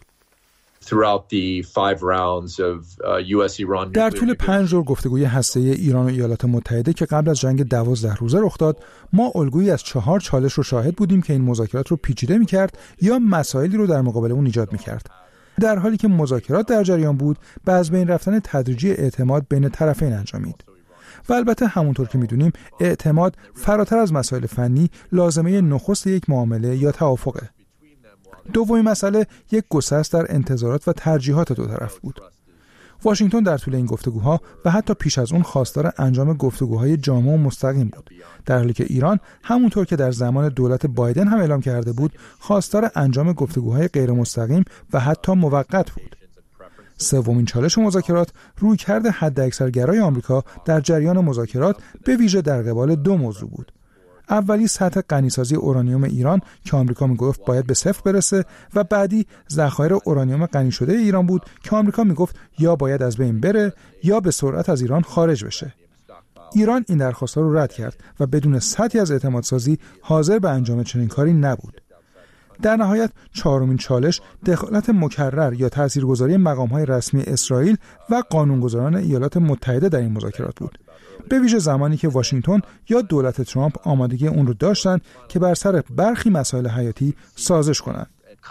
S11: در طول پنج دور گفتگوی هسته‌ای ایران و ایالات متحده که قبل از جنگ دوازده روزه رخ داد، ما الگویی از چهار چالش رو شاهد بودیم که این مذاکرات رو پیچیده می‌کرد یا مسائلی رو در مقابل اون ایجاد می‌کرد. در حالی که مذاکرات در جریان بود و از بین رفتن تدریجی اعتماد بین طرفین انجامید. و البته همونطور که میدونیم اعتماد فراتر از مسائل فنی لازمه نخست یک معامله یا توافقه. دومین مسئله یک گسست در انتظارات و ترجیحات دو طرف بود. واشنگتن در طول این گفتگوها و حتی پیش از اون خواستار انجام گفتگوهای جامع و مستقیم بود، در حالی که ایران همونطور که در زمان دولت بایدن هم اعلام کرده بود خواستار انجام گفتگوهای غیر مستقیم و حتی موقت بود. سومین چالش مذاکرات رویکرد حداکثرگرای آمریکا در جریان مذاکرات به ویژه در قبال دو موضوع بود. اولی سطح غنیسازی اورانیوم ایران که آمریکا میگفت باید به صفر برسه و بعدی ذخایر اورانیوم غنی شده ایران بود که آمریکا میگفت یا باید از بین بره یا به سرعت از ایران خارج بشه. ایران این درخواست‌ها رو رد کرد و بدون سطحی از اعتمادسازی حاضر به انجام چنین کاری نبود. در نهایت چهارمین چالش دخالت مکرر یا تاثیرگذاری مقام‌های رسمی اسرائیل و قانونگذاران ایالات متحده در این مذاکرات بود، به ویژه زمانی که واشنگتن یا دولت ترامپ آمادگی اون رو داشتن که بر سر برخی مسائل حیاتی سازش کنند.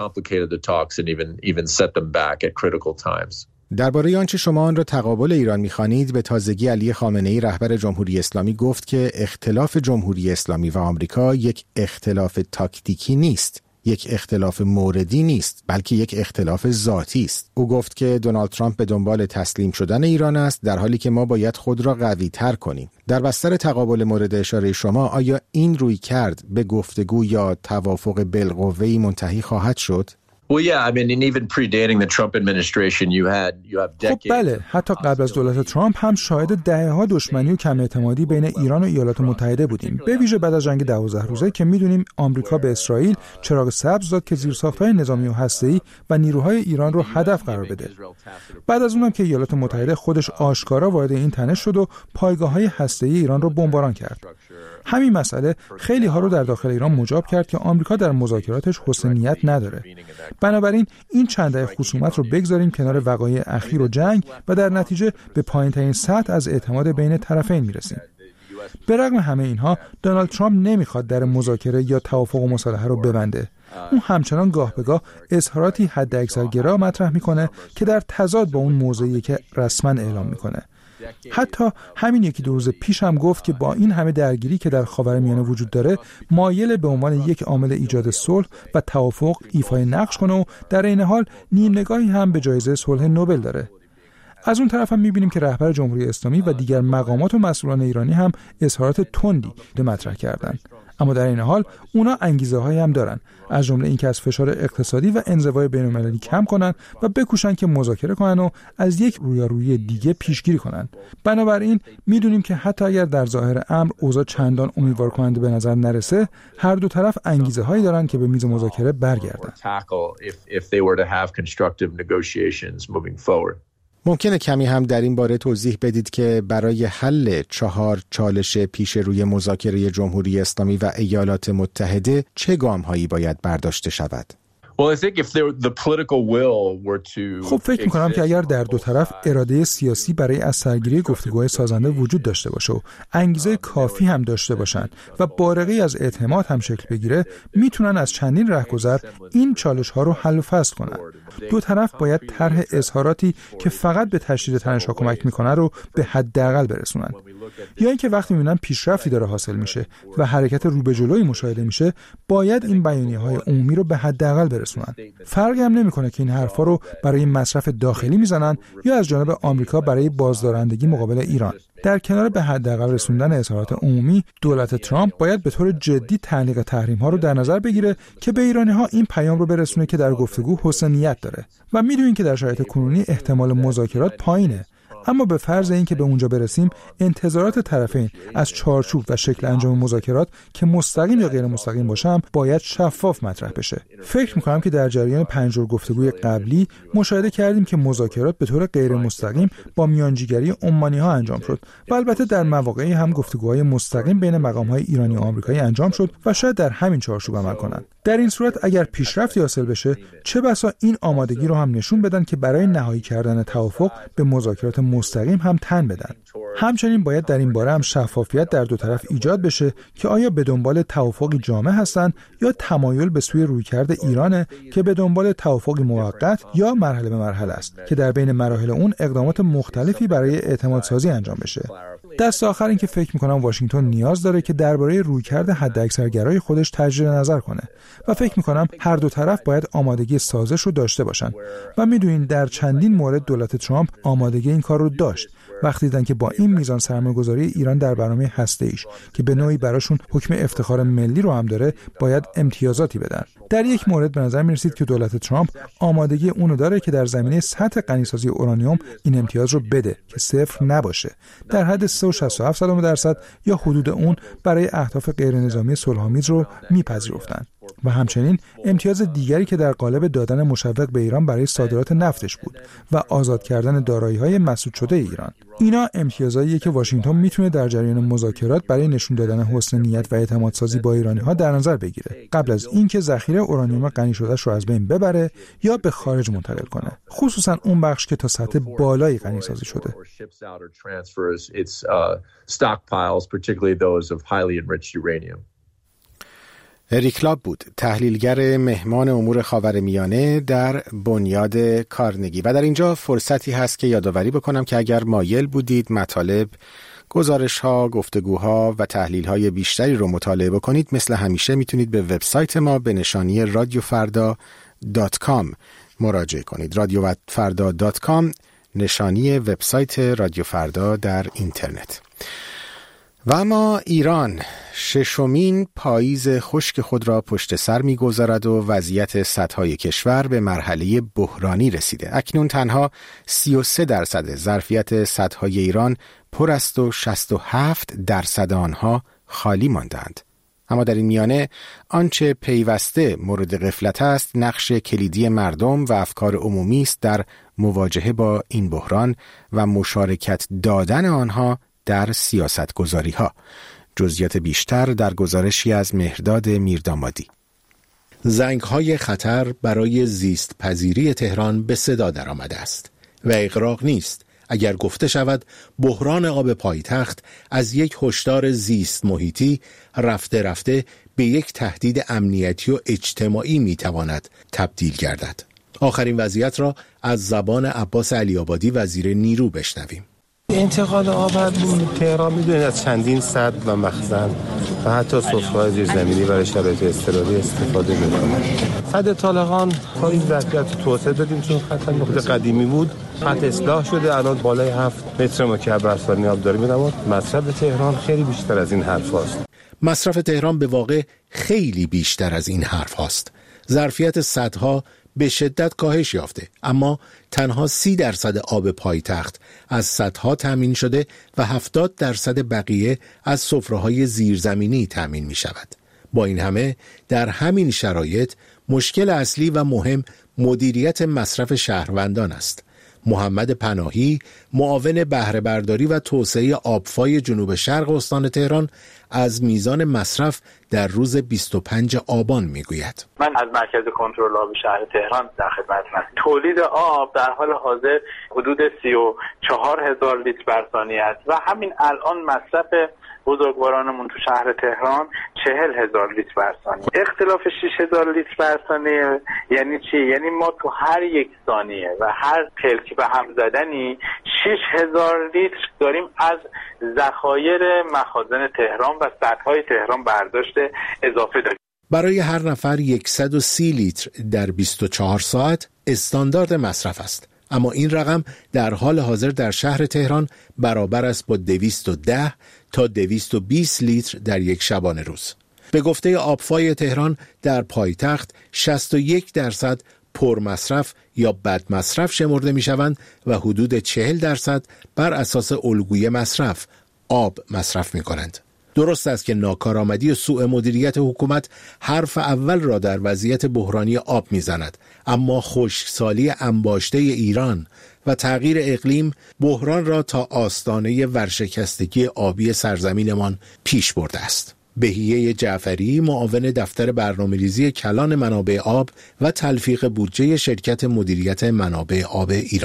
S2: درباره آنچه شما آن را تقابل ایران می‌خوانید، به تازگی علی خامنه‌ای رهبر جمهوری اسلامی گفت که اختلاف جمهوری اسلامی و آمریکا یک اختلاف تاکتیکی نیست، یک اختلاف موردی نیست، بلکه یک اختلاف ذاتی است. او گفت که دونالد ترامپ به دنبال تسلیم شدن ایران است، در حالی که ما باید خود را قوی‌تر کنیم. در بستر تقابل مورد اشاره شما، آیا این روی کرد به گفتگو یا توافق بالقوه‌ای منتهی خواهد شد؟
S11: خب بله، حتی قبل از دولت ترامپ هم شاهد دهه‌ها دشمنی و کم اعتمادی بین ایران و ایالات متحده بودیم، به ویژه بعد از جنگ دوازده روزه که میدونیم آمریکا به اسرائیل چراغ سبز داد که زیرساخت‌های نظامی و هسته‌ای و نیروهای ایران رو هدف قرار بده. بعد از اونم که ایالات متحده خودش آشکارا وارد این تنش شد و پایگاه‌های هسته‌ای ایران رو بمباران کرد. همین مسئله خیلی ها رو در داخل ایران مجاب کرد که آمریکا در مذاکراتش حسن نیت نداره. بنابراین این چند دهه خصومت رو بگذاریم کنار وقایع اخیر و جنگ و در نتیجه به پایین‌ترین سطح از اعتماد بین طرفین میرسیم. به رغم همه اینها دونالد ترامپ نمیخواد در مذاکره یا توافق و مصالحه رو ببنده. اون همچنان گاه به گاه اظهاراتی حداکثرگرا مطرح میکنه که در تضاد با اون موضوعی که رسما اعلام میکنه. حتی همین یکی دو روز پیش هم گفت که با این همه درگیری که در خاورمیانه وجود داره مایل به عنوان یک عامل ایجاد صلح و توافق ایفای نقش کنه و در این حال نیم نگاهی هم به جایزه صلح نوبل داره. از اون طرف هم می‌بینیم که رهبر جمهوری اسلامی و دیگر مقامات و مسئولان ایرانی هم اظهارات تندی مطرح کردند. اما در این حال اونا انگیزه‌هایی هم دارن، از جمله اینکه از فشار اقتصادی و انزوای بین‌المللی کم کنن و بکوشن که مذاکره کنن و از یک رویارویی دیگه پیشگیری کنن. بنابراین میدونیم که حتی اگر در ظاهر امر اوضاع چندان امیدوار کننده به نظر نرسه، هر دو طرف انگیزه‌هایی دارن که به میز مذاکره برگردن.
S2: ممکنه کمی هم در این باره توضیح بدید که برای حل چهار چالش پیش روی مذاکره جمهوری اسلامی و ایالات متحده چه گام‌هایی باید برداشته شود؟
S11: خب فکر می‌کنم که اگر در دو طرف اراده سیاسی برای از سرگیری گفتگوهای سازنده وجود داشته باشه و انگیزه کافی هم داشته باشن و بارقه‌ای از اعتماد هم شکل بگیره، میتونن از چندین رهگذر این چالش‌ها رو حل و فصل کنن. دو طرف باید طرح اظهاراتی که فقط به تشدید تنش‌ها کمک می‌کنه رو به حداقل برسونن. یا اینکه وقتی می‌بینن پیشرفتی داره حاصل میشه و حرکت رو به جلوی مشاهده میشه، باید این بیانیه‌های عمومی رو به حداقل برسونن. فرقی هم نمی‌کنه که این حرفا رو برای مصرف داخلی میزنن یا از جانب آمریکا برای بازدارندگی مقابل ایران. در کنار به حداقل رسوندن اظهارات عمومی، دولت ترامپ باید به طور جدی تعلیق تحریم‌ها رو در نظر بگیره که به ایرانی‌ها این پیام رو برسونه که در گفتگو حسن نیت داره. و می‌دونین که در شرایط کنونی احتمال مذاکرات پایینه. اما به فرض اینکه به اونجا برسیم، انتظارات طرفین از چارچوب و شکل انجام مذاکرات که مستقیم یا غیر مستقیم باشه باید شفاف مطرح بشه. فکر می‌کنم که در جریان پنج دور گفتگوی قبلی مشاهده کردیم که مذاکرات به طور غیر مستقیم با میانجیگری عمانی‌ها انجام شد و البته در مواقعی هم گفتگوهای مستقیم بین مقام‌های ایرانی و آمریکایی انجام شد و شاید در همین چارچوب عمل کنند. در این صورت اگر پیشرفتی حاصل بشه، چه بسا این آمادگی رو هم نشون بدن که برای نهایی کردن توافق به مذاکرات مستقیم هم تن بدن. همچنین باید در این باره هم شفافیت در دو طرف ایجاد بشه که آیا به دنبال توافقی جامع هستن یا تمایل به سوی رویکرد ایرانه که به دنبال توافقی موقت یا مرحله به مرحله است که در بین مراحل اون اقدامات مختلفی برای اعتماد سازی انجام بشه. دست آخر این که فکر می‌کنم واشنگتن نیاز داره که درباره رویکرد حداکثرگرای خودش تجدید نظر کنه و فکر می‌کنم هر دو طرف باید آمادگی سازش رو داشته باشن و می‌دونین در چندین مورد دولت ترامپ آمادگی این کار رو داشت وقتی دیدن که با این میزان سرمایه‌گذاری ایران در برنامه هسته‌ایش که به نوعی براشون حکم افتخار ملی رو هم داره باید امتیازاتی بدن. در یک مورد به نظر می‌رسید که دولت ترامپ آمادگی اونو داره که در زمینه سطح غنیسازی اورانیوم این امتیاز رو بده که صفر نباشه، در حد سه و شصت و هفت درصد یا حدود اون برای اهداف غیرنظامی صلح‌آمیز رو میپذیرفتن. و همچنین امتیاز دیگری که در قالب دادن مشوق به ایران برای صادرات نفتش بود و آزاد کردن دارایی‌های مسدود شده ایران. اینا امتیازاییه که واشنگتن میتونه در جریان مذاکرات برای نشون دادن حسن نیت و اعتماد سازی با ایرانی‌ها در نظر بگیره قبل از اینکه ذخیره اورانیوم غنی شده‌اش رو از بین ببره یا به خارج منتقل کنه، خصوصا اون بخش که تا سطح بالایی غنی سازی شده.
S2: اریک لاب بود، تحلیلگر مهمان امور خاورمیانه در بنیاد کارنگی. و در اینجا فرصتی هست که یادآوری بکنم که اگر مایل بودید مطالب، گزارش‌ها، گفتگوها و تحلیل‌های بیشتری رو مطالعه بکنید، مثل همیشه میتونید به وبسایت ما به نشانی رادیو فردا دات کام مراجعه کنید. رادیو فردا دات کام نشانی وبسایت رادیو فردا در اینترنت. و اما ایران ششمین پاییز خشک خود را پشت سر می‌گذارد و وضعیت سدهای کشور به مرحله بحرانی رسیده. اکنون تنها سی و سه درصد ظرفیت سدهای ایران پر است و شصت و هفت درصد آنها خالی ماندند. اما در این میانه آنچه پیوسته مورد غفلت است نقش کلیدی مردم و افکار عمومی است در مواجهه با این بحران و مشارکت دادن آنها در سیاست گذاری ها. جزئیات بیشتر در گزارشی از مهرداد میردامادی.
S12: زنگ های خطر برای زیست پذیری تهران به صدا در آمده است و اغراق نیست اگر گفته شود بحران آب پایتخت از یک هشدار زیست محیطی رفته رفته به یک تهدید امنیتی و اجتماعی میتواند تبدیل گردد. آخرین وضعیت را از زبان عباس علی‌آبادی وزیر نیرو بشنویم.
S13: انتقال آب از تهران میدونید از چندین سد و مخزن و حتی سفره‌های زیرزمینی برای شرایط اضطراری استفاده می‌کنه. سد طالقان تا این ظرفیت توسعه دادیم چون خط نقطه قدیمی بود، خط اصلاح شده، الان بالای هفت متر مکعب بر ثانیه آب داره می‌دواد. مصرف تهران خیلی بیشتر از این حرف هاست.
S12: مصرف تهران به واقع خیلی بیشتر از این حرف هاست. ظرفیت سدها به شدت کاهش یافته، اما تنها سی درصد آب پایتخت از سدها تامین شده و هفتاد درصد بقیه از سفره‌های زیرزمینی تامین می شود. با این همه در همین شرایط مشکل اصلی و مهم مدیریت مصرف شهروندان است. محمد پناهی، معاون بهره برداری و توسعه آبفای جنوب شرق استان تهران، از میزان مصرف در روز بیست و پنجم آبان میگوید.
S14: من از مرکز کنترل آب شهر تهران در خدمتم. تولید آب در حال حاضر حدود سی و چهار هزار لیتر بر ثانیه است و همین الان مصرف بزرگوارانمون تو شهر تهران چهل هزار لیتر بر ثانیه. اختلاف شش هزار لیتر بر ثانیه یعنی چی؟ یعنی ما تو هر یک ثانیه و هر پلک به هم زدنی شش هزار لیتر داریم از ذخایر مخازن تهران و سدهای تهران برداشت اضافه داریم.
S12: برای هر نفر صد و سی لیتر در بیست و چهار ساعت استاندارد مصرف است. اما این رقم در حال حاضر در شهر تهران برابر است با دویست و ده تا دویست و بیست لیتر در یک شبانه روز. به گفته آبفای تهران در پایتخت شصت و یک درصد پر مصرف یا بد مصرف شمرده می شوند و حدود چهل درصد بر اساس الگوی مصرف آب مصرف می کنند. درست است که ناکارآمدی و سوء مدیریت حکومت حرف اول را در وضعیت بحرانی آب میزند، اما خشکسالی انباشته ایران و تغییر اقلیم بحران را تا آستانه ورشکستگی آبی سرزمینمان پیش برده است. بهیه جعفری، معاون دفتر برنامه‌ریزی کلان منابع آب و تلفیق بودجه شرکت مدیریت منابع آب ایران: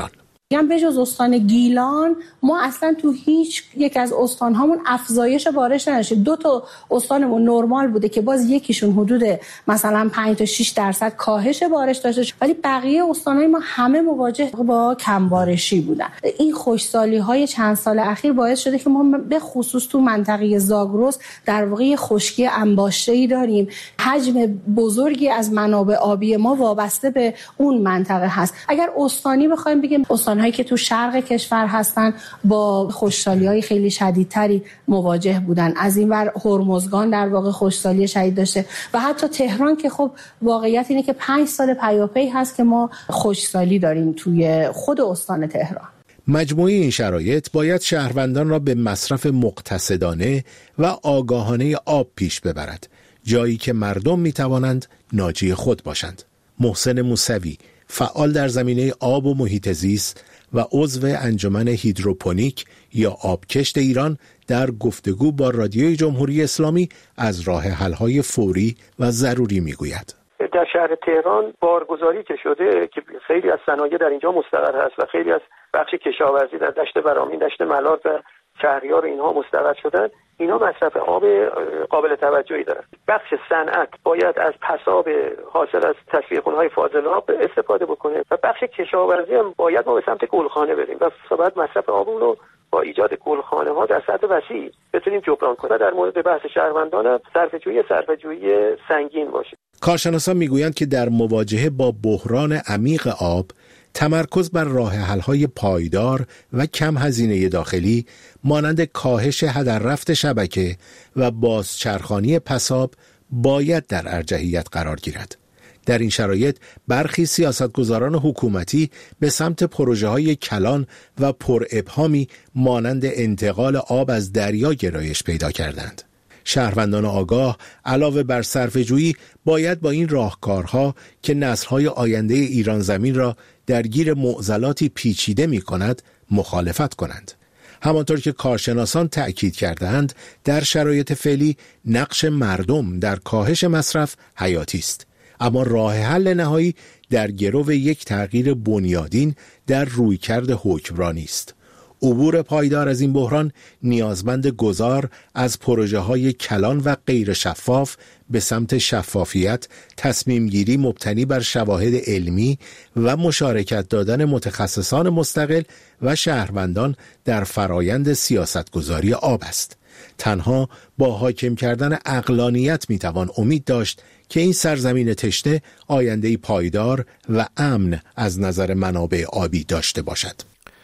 S15: میگم به جز استان گیلان ما اصلا تو هیچ یک از استانهامون افزایش بارش نداشتیم. دو تا استانمون نرمال بوده که باز یکیشون حدود مثلا پنج تا شش درصد کاهش بارش داشته، ولی بقیه استانهای ما همه مواجه با کم بارشی بودن. این خوشسالی‌های چند سال اخیر باعث شده که ما به خصوص تو منطقه زاگرس در واقع خشکی انباشته‌ای داریم. حجم بزرگی از منابع آبی ما وابسته به اون منطقه هست. اگر استانی بخوایم بگیم، استان‌هایی که تو شرق کشور هستن با خشکسالی‌های خیلی شدیدتری مواجه بودن. از این ور هرمزگان در واقع خشکسالی شدید داشته و حتی تهران که خب واقعیت اینه که پنج سال پیاپی هست که ما خشکسالی داریم توی خود استان تهران.
S12: مجموعه این شرایط باید شهروندان را به مصرف مقتصدانه و آگاهانه آب پیش ببرد، جایی که مردم می توانند ناجی خود باشند. محسن موسوی، فعال در زمینه آب و محیط زیست و عضو انجمن هیدروپونیک یا آبکشت ایران، در گفتگو با رادیوی جمهوری اسلامی از راه حل‌های فوری و ضروری میگوید.
S16: در شهر تهران بارگذاری که شده که خیلی از صنایع در اینجا مستقر هست و خیلی از بخش کشاورزی در دشت برامین، دشت ملات و شهریار اینها مستقر شدن، اینا مصرف آب قابل توجهی دارن. بخش صنعت باید از پساب حاصل از تصفیه خونه‌های فاضل آب استفاده بکنه و بخش کشاورزی هم باید ما به سمت گلخانه بریم و باید مصرف آب رو با ایجاد گلخانه ها در سطح وسیع بتونیم جبران کنیم. در مورد بحث شهروندان هم صرفه‌جویی صرفه‌جویی سنگین باشه.
S12: کارشناسان میگویند که در مواجهه با بحران عمیق آب، تمرکز بر راه حل‌های پایدار و کم هزینه داخلی مانند کاهش هدر رفت شبکه و بازچرخانی پساب باید در ارجحیت قرار گیرد. در این شرایط برخی سیاستگزاران حکومتی به سمت پروژه‌های کلان و پر ابهامی مانند انتقال آب از دریا گرایش پیدا کردند. شهروندان آگاه علاوه بر صرفه‌جویی باید با این راهکارها که نسل‌های آینده ایران زمین را درگیر معضلاتی پیچیده می‌کند مخالفت کنند. همانطور که کارشناسان تأکید کرده‌اند، در شرایط فعلی نقش مردم در کاهش مصرف حیاتی است، اما راه حل نهایی در گرو یک تغییر بنیادین در رویکرد حکمرانی است. عبور پایدار از این بحران نیازمند گذار از پروژه‌های کلان و غیر شفاف به سمت شفافیت، تصمیم گیری مبتنی بر شواهد علمی و مشارکت دادن متخصصان مستقل و شهروندان در فرایند سیاستگذاری آب است. تنها با حاکم کردن عقلانیت میتوان امید داشت که این سرزمین تشنه آینده‌ای پایدار و امن از نظر منابع آبی داشته باشد.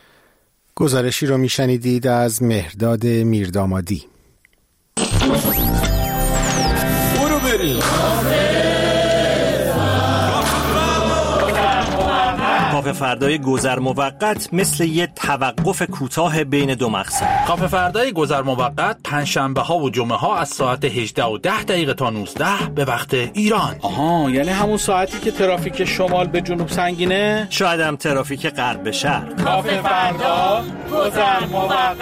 S2: گزارشی رو میشنیدید از مهرداد میردامادی.
S17: برو بریم. کافه فردای گذر موقت مثل یه توقف کوتاه بین دو مقصد.
S18: کافه فردای گذر موقت پنجشنبه ها و جمعه ها از ساعت هجده و ده دقیقه تا نوزده به وقت ایران.
S10: آها، یعنی همون ساعتی که ترافیک شمال به جنوب سنگینه؟
S17: شاید هم ترافیک غرب به شرق. کافه فردا گذر موقت.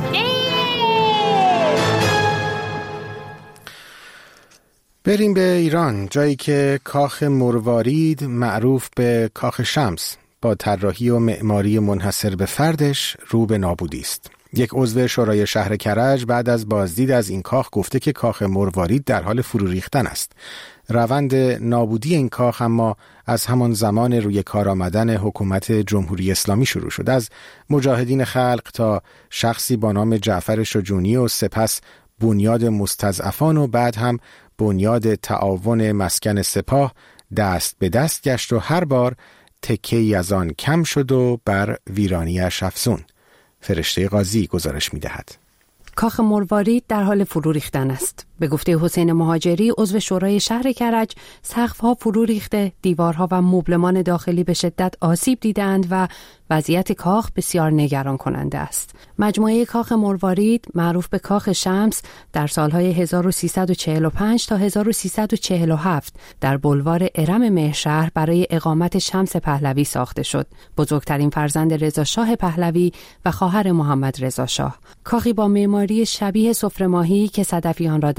S2: بریم به ایران، جایی که کاخ مروارید معروف به کاخ شمس با طراحی و معماری منحصر به فردش رو به نابودی است. یک عضو شورای شهر کرج بعد از بازدید از این کاخ گفته که کاخ مروارید در حال فرو ریختن است. روند نابودی این کاخ اما از همان زمان روی کار آمدن حکومت جمهوری اسلامی شروع شد. از مجاهدین خلق تا شخصی با نام جعفر شجونی و سپس بنیاد مستضعفان و بعد هم بنیاد تعاون مسکن سپاه دست به دست گشت و هر بار تکه‌ای از آن کم شد و بر ویرانی‌اش افزون. فرشته قاضی گزارش می‌دهد.
S19: کاخ مروارید در حال فرو ریختن است. به گفته حسین مهاجری عضو شورای شهر کرج، سقف‌ها فرو ریخته، دیوارها و مبلمان داخلی به شدت آسیب دیدند و وضعیت کاخ بسیار نگران کننده است. مجموعه کاخ مروارید معروف به کاخ شمس در سالهای هزار و سیصد و چهل و پنج تا هزار و سیصد و چهل و هفت در بلوار ارم مهرشهر برای اقامت شمس پهلوی ساخته شد. بزرگترین فرزند رضا شاه پهلوی و خواهر محمد رضا شاه. کاخی با معماری شبیه سفره ماهی که صدفی آن را در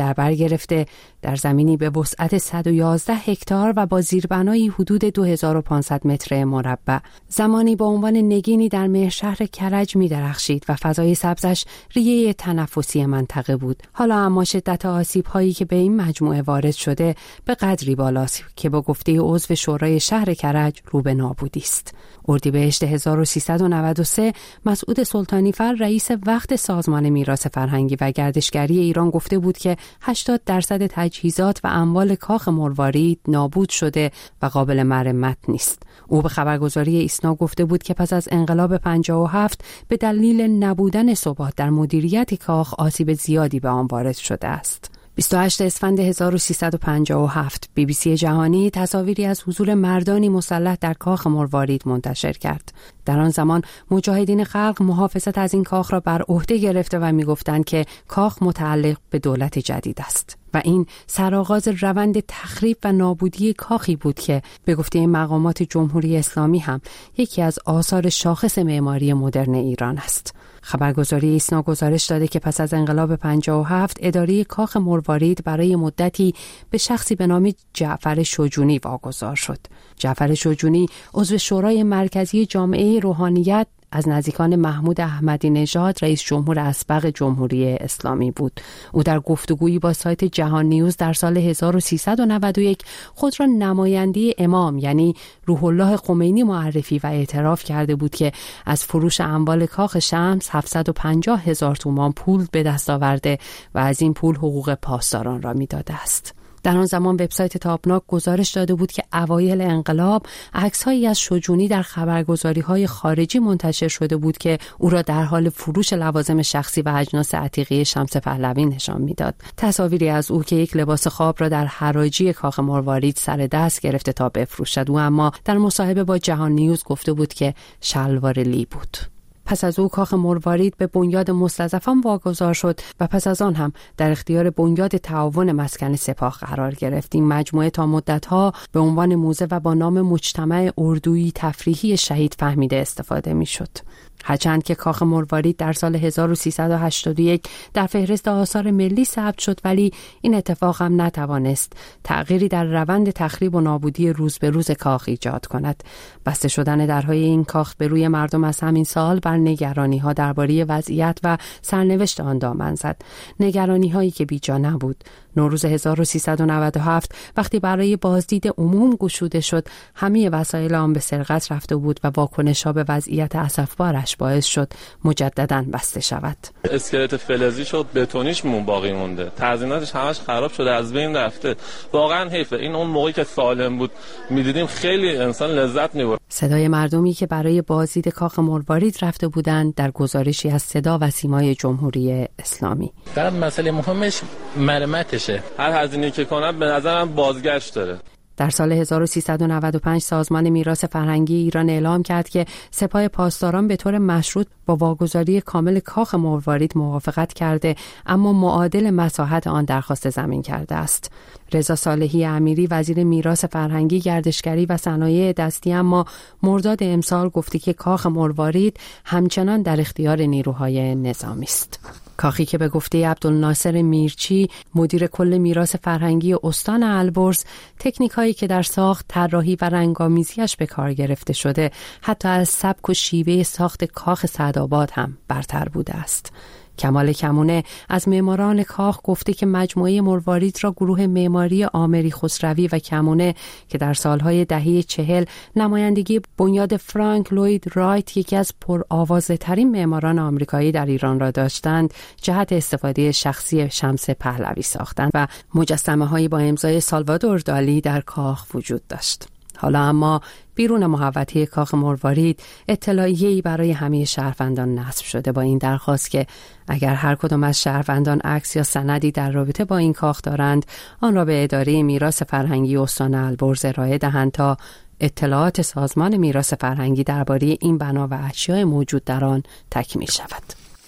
S19: در بر گرفته در زمینی به وسعت صد و یازده هکتار و با زیربنایی حدود دو هزار و پانصد متر مربع زمانی با عنوان نگینی در مهرشهر کرج می درخشید و فضای سبزش ریه تنفسی منطقه بود. حالا اما شدت آسیب هایی که به این مجموعه وارد شده به قدری بالاست که با گفته عضو شورای شهر کرج رو به نابودی است. اردیبهشت هزار و سیصد و نود و سه مسعود سلطانیفر رئیس وقت سازمان میراث فرهنگی و گردشگری ایران گفته بود که هشتاد درصد تجهیزات و اموال کاخ مروارید نابود شده و قابل مرمت نیست. او به خبرگزاری ایسنا گفته بود که پس از انقلاب پنجاه و هفت به دلیل نبودن ثبات در مدیریت کاخ آسیب زیادی به آن وارد شده است. بیست و هشتم اسفند هزار و سیصد و پنجاه و هفت بی بی سی جهانی تصاویری از حضور مردانی مسلح در کاخ مروارید منتشر کرد. در آن زمان مجاهدین خلق محافظت از این کاخ را بر عهده گرفته و می‌گفتند که کاخ متعلق به دولت جدید است و این سرآغاز روند تخریب و نابودی کاخی بود که به گفته مقامات جمهوری اسلامی هم یکی از آثار شاخص معماری مدرن ایران است. خبرگزاری ایسنا گزارش داده که پس از انقلاب پنجاه و هفت اداره کاخ مروارید برای مدتی به شخصی به نام جعفر شجونی واگذار شد. جعفر شجونی عضو شورای مرکزی جامعه روحانیت از نزدیکان محمود احمدی نژاد رئیس جمهور اسبق جمهوری اسلامی بود. او در گفتگویی با سایت جهان نیوز در سال هزار و سیصد و نود و یک خود را نماینده امام یعنی روح الله خمینی معرفی و اعتراف کرده بود که از فروش اموال کاخ شمس هفتصد و پنجاه هزار تومان پول به دست آورده و از این پول حقوق پاسداران را میداده است. در آن زمان وبسایت تابناک گزارش داده بود که اوایل انقلاب عکس‌هایی از شجونی در خبرگزاری‌های خارجی منتشر شده بود که او را در حال فروش لوازم شخصی و اجناس عتیقه شمس پهلوی نشان می‌داد. تصاویری از او که یک لباس خواب را در حراجی کاخ مروارید سر دست گرفته تا بفروشد. او اما در مصاحبه با جهان نیوز گفته بود که شلوار لی بود. پس از او کاخ مروارید به بنیاد مستضعفان واگذار شد و پس از آن هم در اختیار بنیاد تعاون مسکن سپاه قرار گرفت. این مجموعه تا مدت‌ها به عنوان موزه و با نام مجتمع اردویی تفریحی شهید فهمیده استفاده می‌شد. هرچند که کاخ مروارید در سال هزار و سیصد و هشتاد و یک در فهرست آثار ملی ثبت شد، ولی این اتفاق هم نتوانست تغییری در روند تخریب و نابودی روز به روز کاخ ایجاد کند. بسته شدن درهای این کاخ به روی مردم از همین سال بر نگرانی‌ها درباره وضعیت و سرنوشت آن دامن زد. نگرانی‌هایی که بیجا نبود. نوروز هزار و سیصد و نود و هفت وقتی برای بازدید عموم گشوده شد، همه وسایل آن به سرقت رفته بود و واکنش‌ها به وضعیت اسفبارش باعث شد مجدداً بسته شود.
S20: اسکلت فلزی شد، بتونیش مون باقی مونده، تزییناتش همش خراب شده، از بین رفته. واقعاً حیفه. این اون موقعی که سالم بود می‌دیدیم خیلی انسان لذت می‌برد.
S19: صدای مردمی که برای بازدید کاخ مروارید رفته بودند در گزارشی از صدا و سیمای جمهوری اسلامی.
S20: در مسئله مهمش مرمتشه. هر هزینه‌ای که کنه به نظرم بازگشت داره.
S19: در سال هزار و سیصد و نود و پنج سازمان میراث فرهنگی ایران اعلام کرد که سپاه پاسداران به طور مشروط با واگذاری کامل کاخ مروارید موافقت کرده، اما معادل مساحت آن درخواست زمین کرده است. رضا صالحی امیری وزیر میراث فرهنگی، گردشگری و صنایع دستی اما مرداد امسال گفته که کاخ مروارید همچنان در اختیار نیروهای نظامی است. کاخی که به گفته عبدالناصر میرچی مدیر کل میراث فرهنگی استان البرز، تکنیکایی که در ساخت، طراحی و رنگامیزیش به کار گرفته شده حتی از سبک و شیوه ساخت کاخ سعدآباد هم برتر بوده است. کمال کمونه از معماران کاخ گفته که مجموعه مروارید را گروه معماری آمری خسروی و کمونه که در سالهای دهه چهل نمایندگی بنیاد فرانک لوید رایت، یکی از پرآوازه ترین معماران آمریکایی در ایران را داشتند، جهت استفاده شخصی شمس پهلوی ساختند و مجسمه هایی با امضای سالوادور دالی در کاخ وجود داشت. حالا اما بیرون محوطه کاخ مروارید اطلاعیه‌ای برای همه شهروندان نصب شده با این درخواست که اگر هر کدام از شهروندان عکس یا سندی در رابطه با این کاخ دارند، آن را به اداره میراث فرهنگی استان البرز ارائه دهند تا اطلاعات سازمان میراث فرهنگی درباره این بنا و اشیاء موجود در آن تکمیل شود.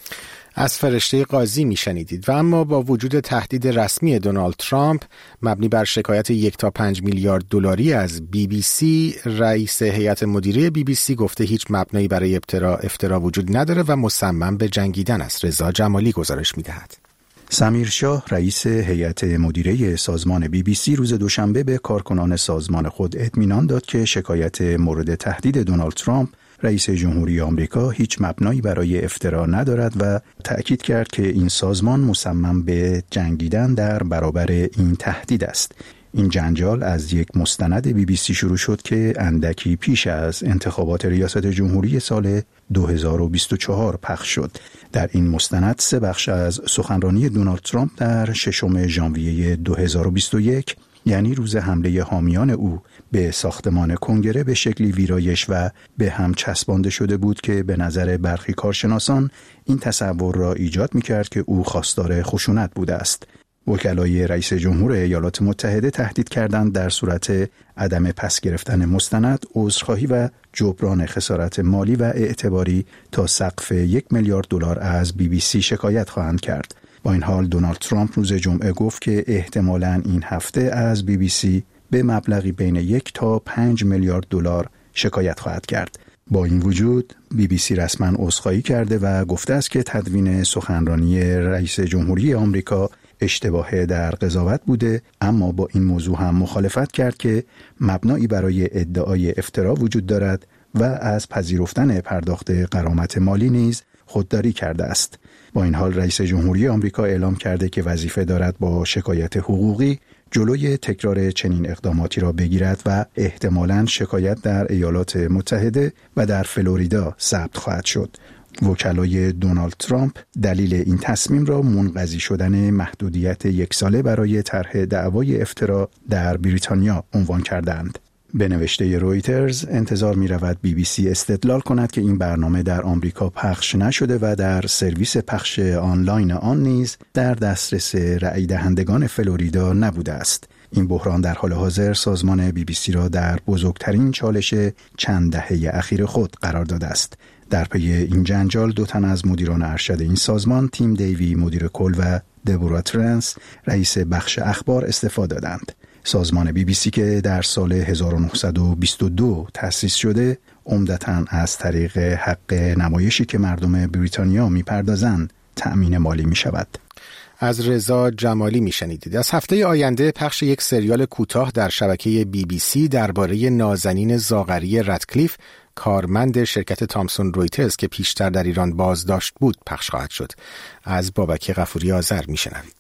S2: از فرشته قاضی میشنیدید. و اما با وجود تهدید رسمی دونالد ترامپ مبنی بر شکایت یک تا پنج میلیارد دلاری از بی بی سی، رئیس هیئت مدیره بی بی سی گفته هیچ مبنایی برای افترا افترا وجود نداره و مصمم به جنگیدن است. رضا جمالی گزارش میدهد.
S10: سمیر شاه رئیس هیئت مدیره سازمان بی بی سی روز دوشنبه به کارکنان سازمان خود اطمینان داد که شکایت مورد تهدید دونالد ترامپ رئیس جمهوری آمریکا هیچ مبنایی برای افترا ندارد و تأکید کرد که این سازمان مصمم به جنگیدن در برابر این تهدید است. این جنجال از یک مستند بی بی سی شروع شد که اندکی پیش از انتخابات ریاست جمهوری سال دو هزار و بیست و چهار پخش شد. در این مستند سه بخش از سخنرانی دونالد ترامپ در ششم ژانویه دو هزار و بیست و یک، یعنی روز حمله حامیان او به ساختمان کنگره، به شکلی ویرایش و به هم چسبانده شده بود که به نظر برخی کارشناسان این تصور را ایجاد می‌کرد که او خواستار خشونت بوده است. وکلای رئیس جمهور ایالات متحده تهدید کردند در صورت عدم پس گرفتن مستند، عذرخواهی و جبران خسارت مالی و اعتباری تا سقف یک میلیارد دلار از بی بی سی شکایت خواهند کرد. با این حال دونالد ترامپ روز جمعه گفت که احتمالاً این هفته از بی بی سی به مبلغی بین یک تا پنج میلیارد دلار شکایت خواهد کرد. با این وجود بی بی سی رسما عذرخواهی کرده و گفته است که تدوین سخنرانی رئیس جمهوری آمریکا اشتباه در قضاوت بوده، اما با این موضوع هم مخالفت کرد که مبنایی برای ادعای افترا وجود دارد و از پذیرفتن پرداخت غرامت مالی نیز خودداری کرده است. با این حال رئیس جمهوری آمریکا اعلام کرده که وظیفه دارد با شکایت حقوقی جلوی تکرار چنین اقداماتی را بگیرد و احتمالاً شکایت در ایالات متحده و در فلوریدا ثبت خواهد شد. وکلای دونالد ترامپ دلیل این تصمیم را منقضی شدن محدودیت یک ساله برای طرح دعوای افترا در بریتانیا عنوان کردند. به نوشته رویترز انتظار می رود بی بی سی استدلال کند که این برنامه در آمریکا پخش نشده و در سرویس پخش آنلاین آن نیز در دسترس رأی دهندگان فلوریدا نبوده است. این بحران در حال حاضر سازمان بی بی سی را در بزرگترین چالش چند دهه اخیر خود قرار داده است. در پی این جنجال دو تن از مدیران ارشد این سازمان، تیم دیوی مدیر کل و دبورا ترنس رئیس بخش اخبار استعفا دادند. سازمان بی بی سی که در سال هزار و نهصد و بیست و دو تأسیس شده، عمدتاً از طریق حق نمایشی که مردم بریتانیا می‌پردازند تأمین مالی می‌شود.
S2: از رضا جمالی میشنیدید. از هفته آینده پخش یک سریال کوتاه در شبکه بی بی سی درباره نازنین زاغری رادکلیف، کارمند شرکت تامسون رویترز که پیشتر در ایران بازداشت بود، پخش خواهد شد. از بابک غفوری آذر میشنوید.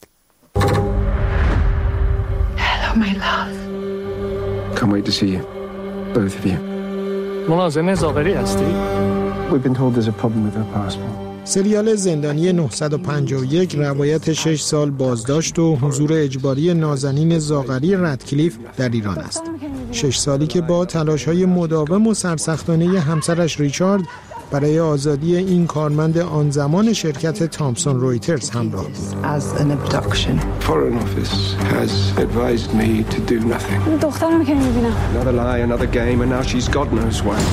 S21: Hello my love.
S22: Can't wait to see you. Both of you.
S21: منازنین زاغری هستی؟
S22: We've been told there's a problem with her passport.
S23: سریال زندانی نهصد و پنجاه و یک روایت شش سال بازداشت و حضور اجباری نازنین زاغری رادکلیف در ایران است. شش سالی که با تلاش‌های مداوم و سرسختانه همسرش ریچارد برای آزادی این کارمند آن زمان شرکت تامسون رویترز همراه بود.
S21: As an abduction.
S22: Foreign Office has advised me to do nothing.
S21: دخترم که می‌بینم.
S22: Another lie, another game, and now she's God knows where.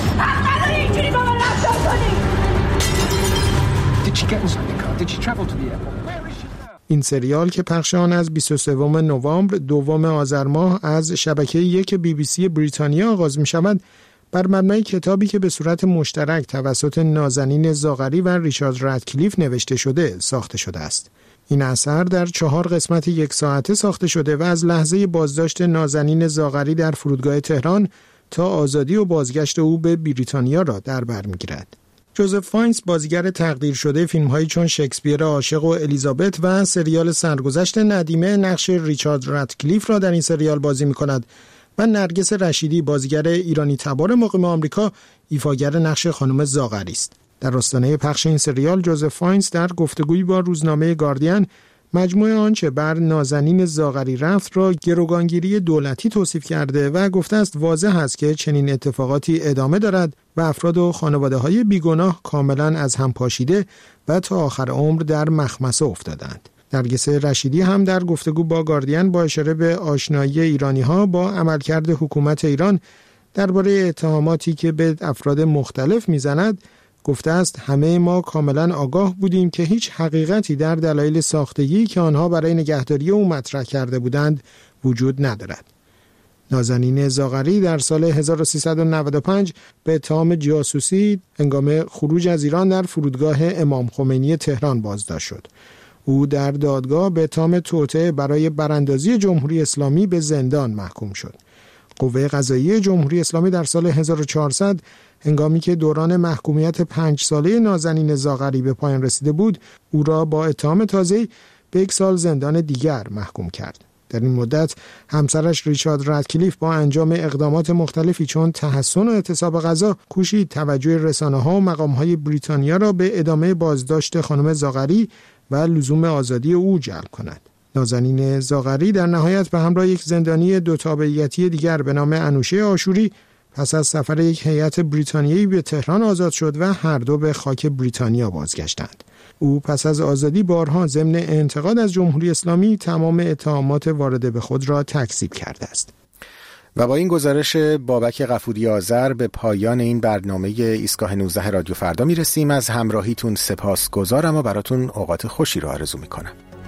S22: Did she get inside the car? Did she travel to the airport? Where is she now?
S23: این سریال که پخش آن از بیست و سوم نوامبر دوم آذر ماه از شبکه یک بی بی سی بریتانیا آغاز می شود، بر مبنای کتابی که به صورت مشترک توسط نازنین زاغری و ریچارد رادکلیف نوشته شده ساخته شده است. این اثر در چهار قسمت یک ساعته ساخته شده و از لحظه بازداشت نازنین زاغری در فرودگاه تهران تا آزادی و بازگشت او به بریتانیا را در بر می‌گیرد. جوزف فاینز بازیگر تقدیر شده فیلم‌هایی چون شکسپیر عاشق و الیزابت و سریال سرگذشت ندیمه نقش ریچارد رادکلیف را در این سریال بازی می‌کند و نرگس رشیدی بازیگر ایرانی تبار مقیم آمریکا ایفاگر نقش خانم زاغری است. در آستانه پخش این سریال جوزف فاینز در گفتگویی با روزنامه گاردین مجموعه آنچه بر نازنین زاغری رفت را گروگانگیری دولتی توصیف کرده و گفته است واضح است که چنین اتفاقاتی ادامه دارد و افراد و خانواده‌های بیگناه کاملا از هم پاشیده و تا آخر عمر در مخمصه افتادند. نرگس رشیدی هم در گفتگو با گاردین با اشاره به آشنایی ایرانی‌ها با عملکرد حکومت ایران درباره اتهاماتی که به افراد مختلف می‌زند گفته است همه ما کاملا آگاه بودیم که هیچ حقیقتی در دلایل ساختگی که آنها برای نگهداری او مطرح کرده بودند وجود ندارد. نازنین زاغری در سال هزار و سیصد و نود و پنج به اتهام جاسوسی هنگام خروج از ایران در فرودگاه امام خمینی تهران بازداشت شد. او در دادگاه به اتهام توطئه برای براندازی جمهوری اسلامی به زندان محکوم شد. قوه قضاییه جمهوری اسلامی در سال هزار و چهارصد هنگامی که دوران محکومیت پنج ساله نازنین زاغری به پایان رسیده بود، او را با اتهام تازه‌ای به یک سال زندان دیگر محکوم کرد. در این مدت همسرش ریچارد رادکلیف با انجام اقدامات مختلفی چون تحسن و اعتصاب غذا کوشید توجه رسانه‌ها و مقام‌های بریتانیا را به ادامه بازداشت خانم زاغری و لزوم آزادی او جلب کند. نازنین زاغری در نهایت به همراه یک زندانی دو تابعیتی دیگر به نام انوشه آشوری پس از سفر یک هیئت بریتانیایی به تهران آزاد شد و هر دو به خاک بریتانیا بازگشتند. او پس از آزادی بارها ضمن انتقاد از جمهوری اسلامی تمام اتهامات وارده به خود را تکذیب کرده است.
S2: و با این گزارش بابک غفوری آذر به پایان این برنامه ایستگاه نوزده رادیو فردا میرسیم. از همراهیتون سپاسگزارم و براتون اوقات خوشی رو آرزو میکنم.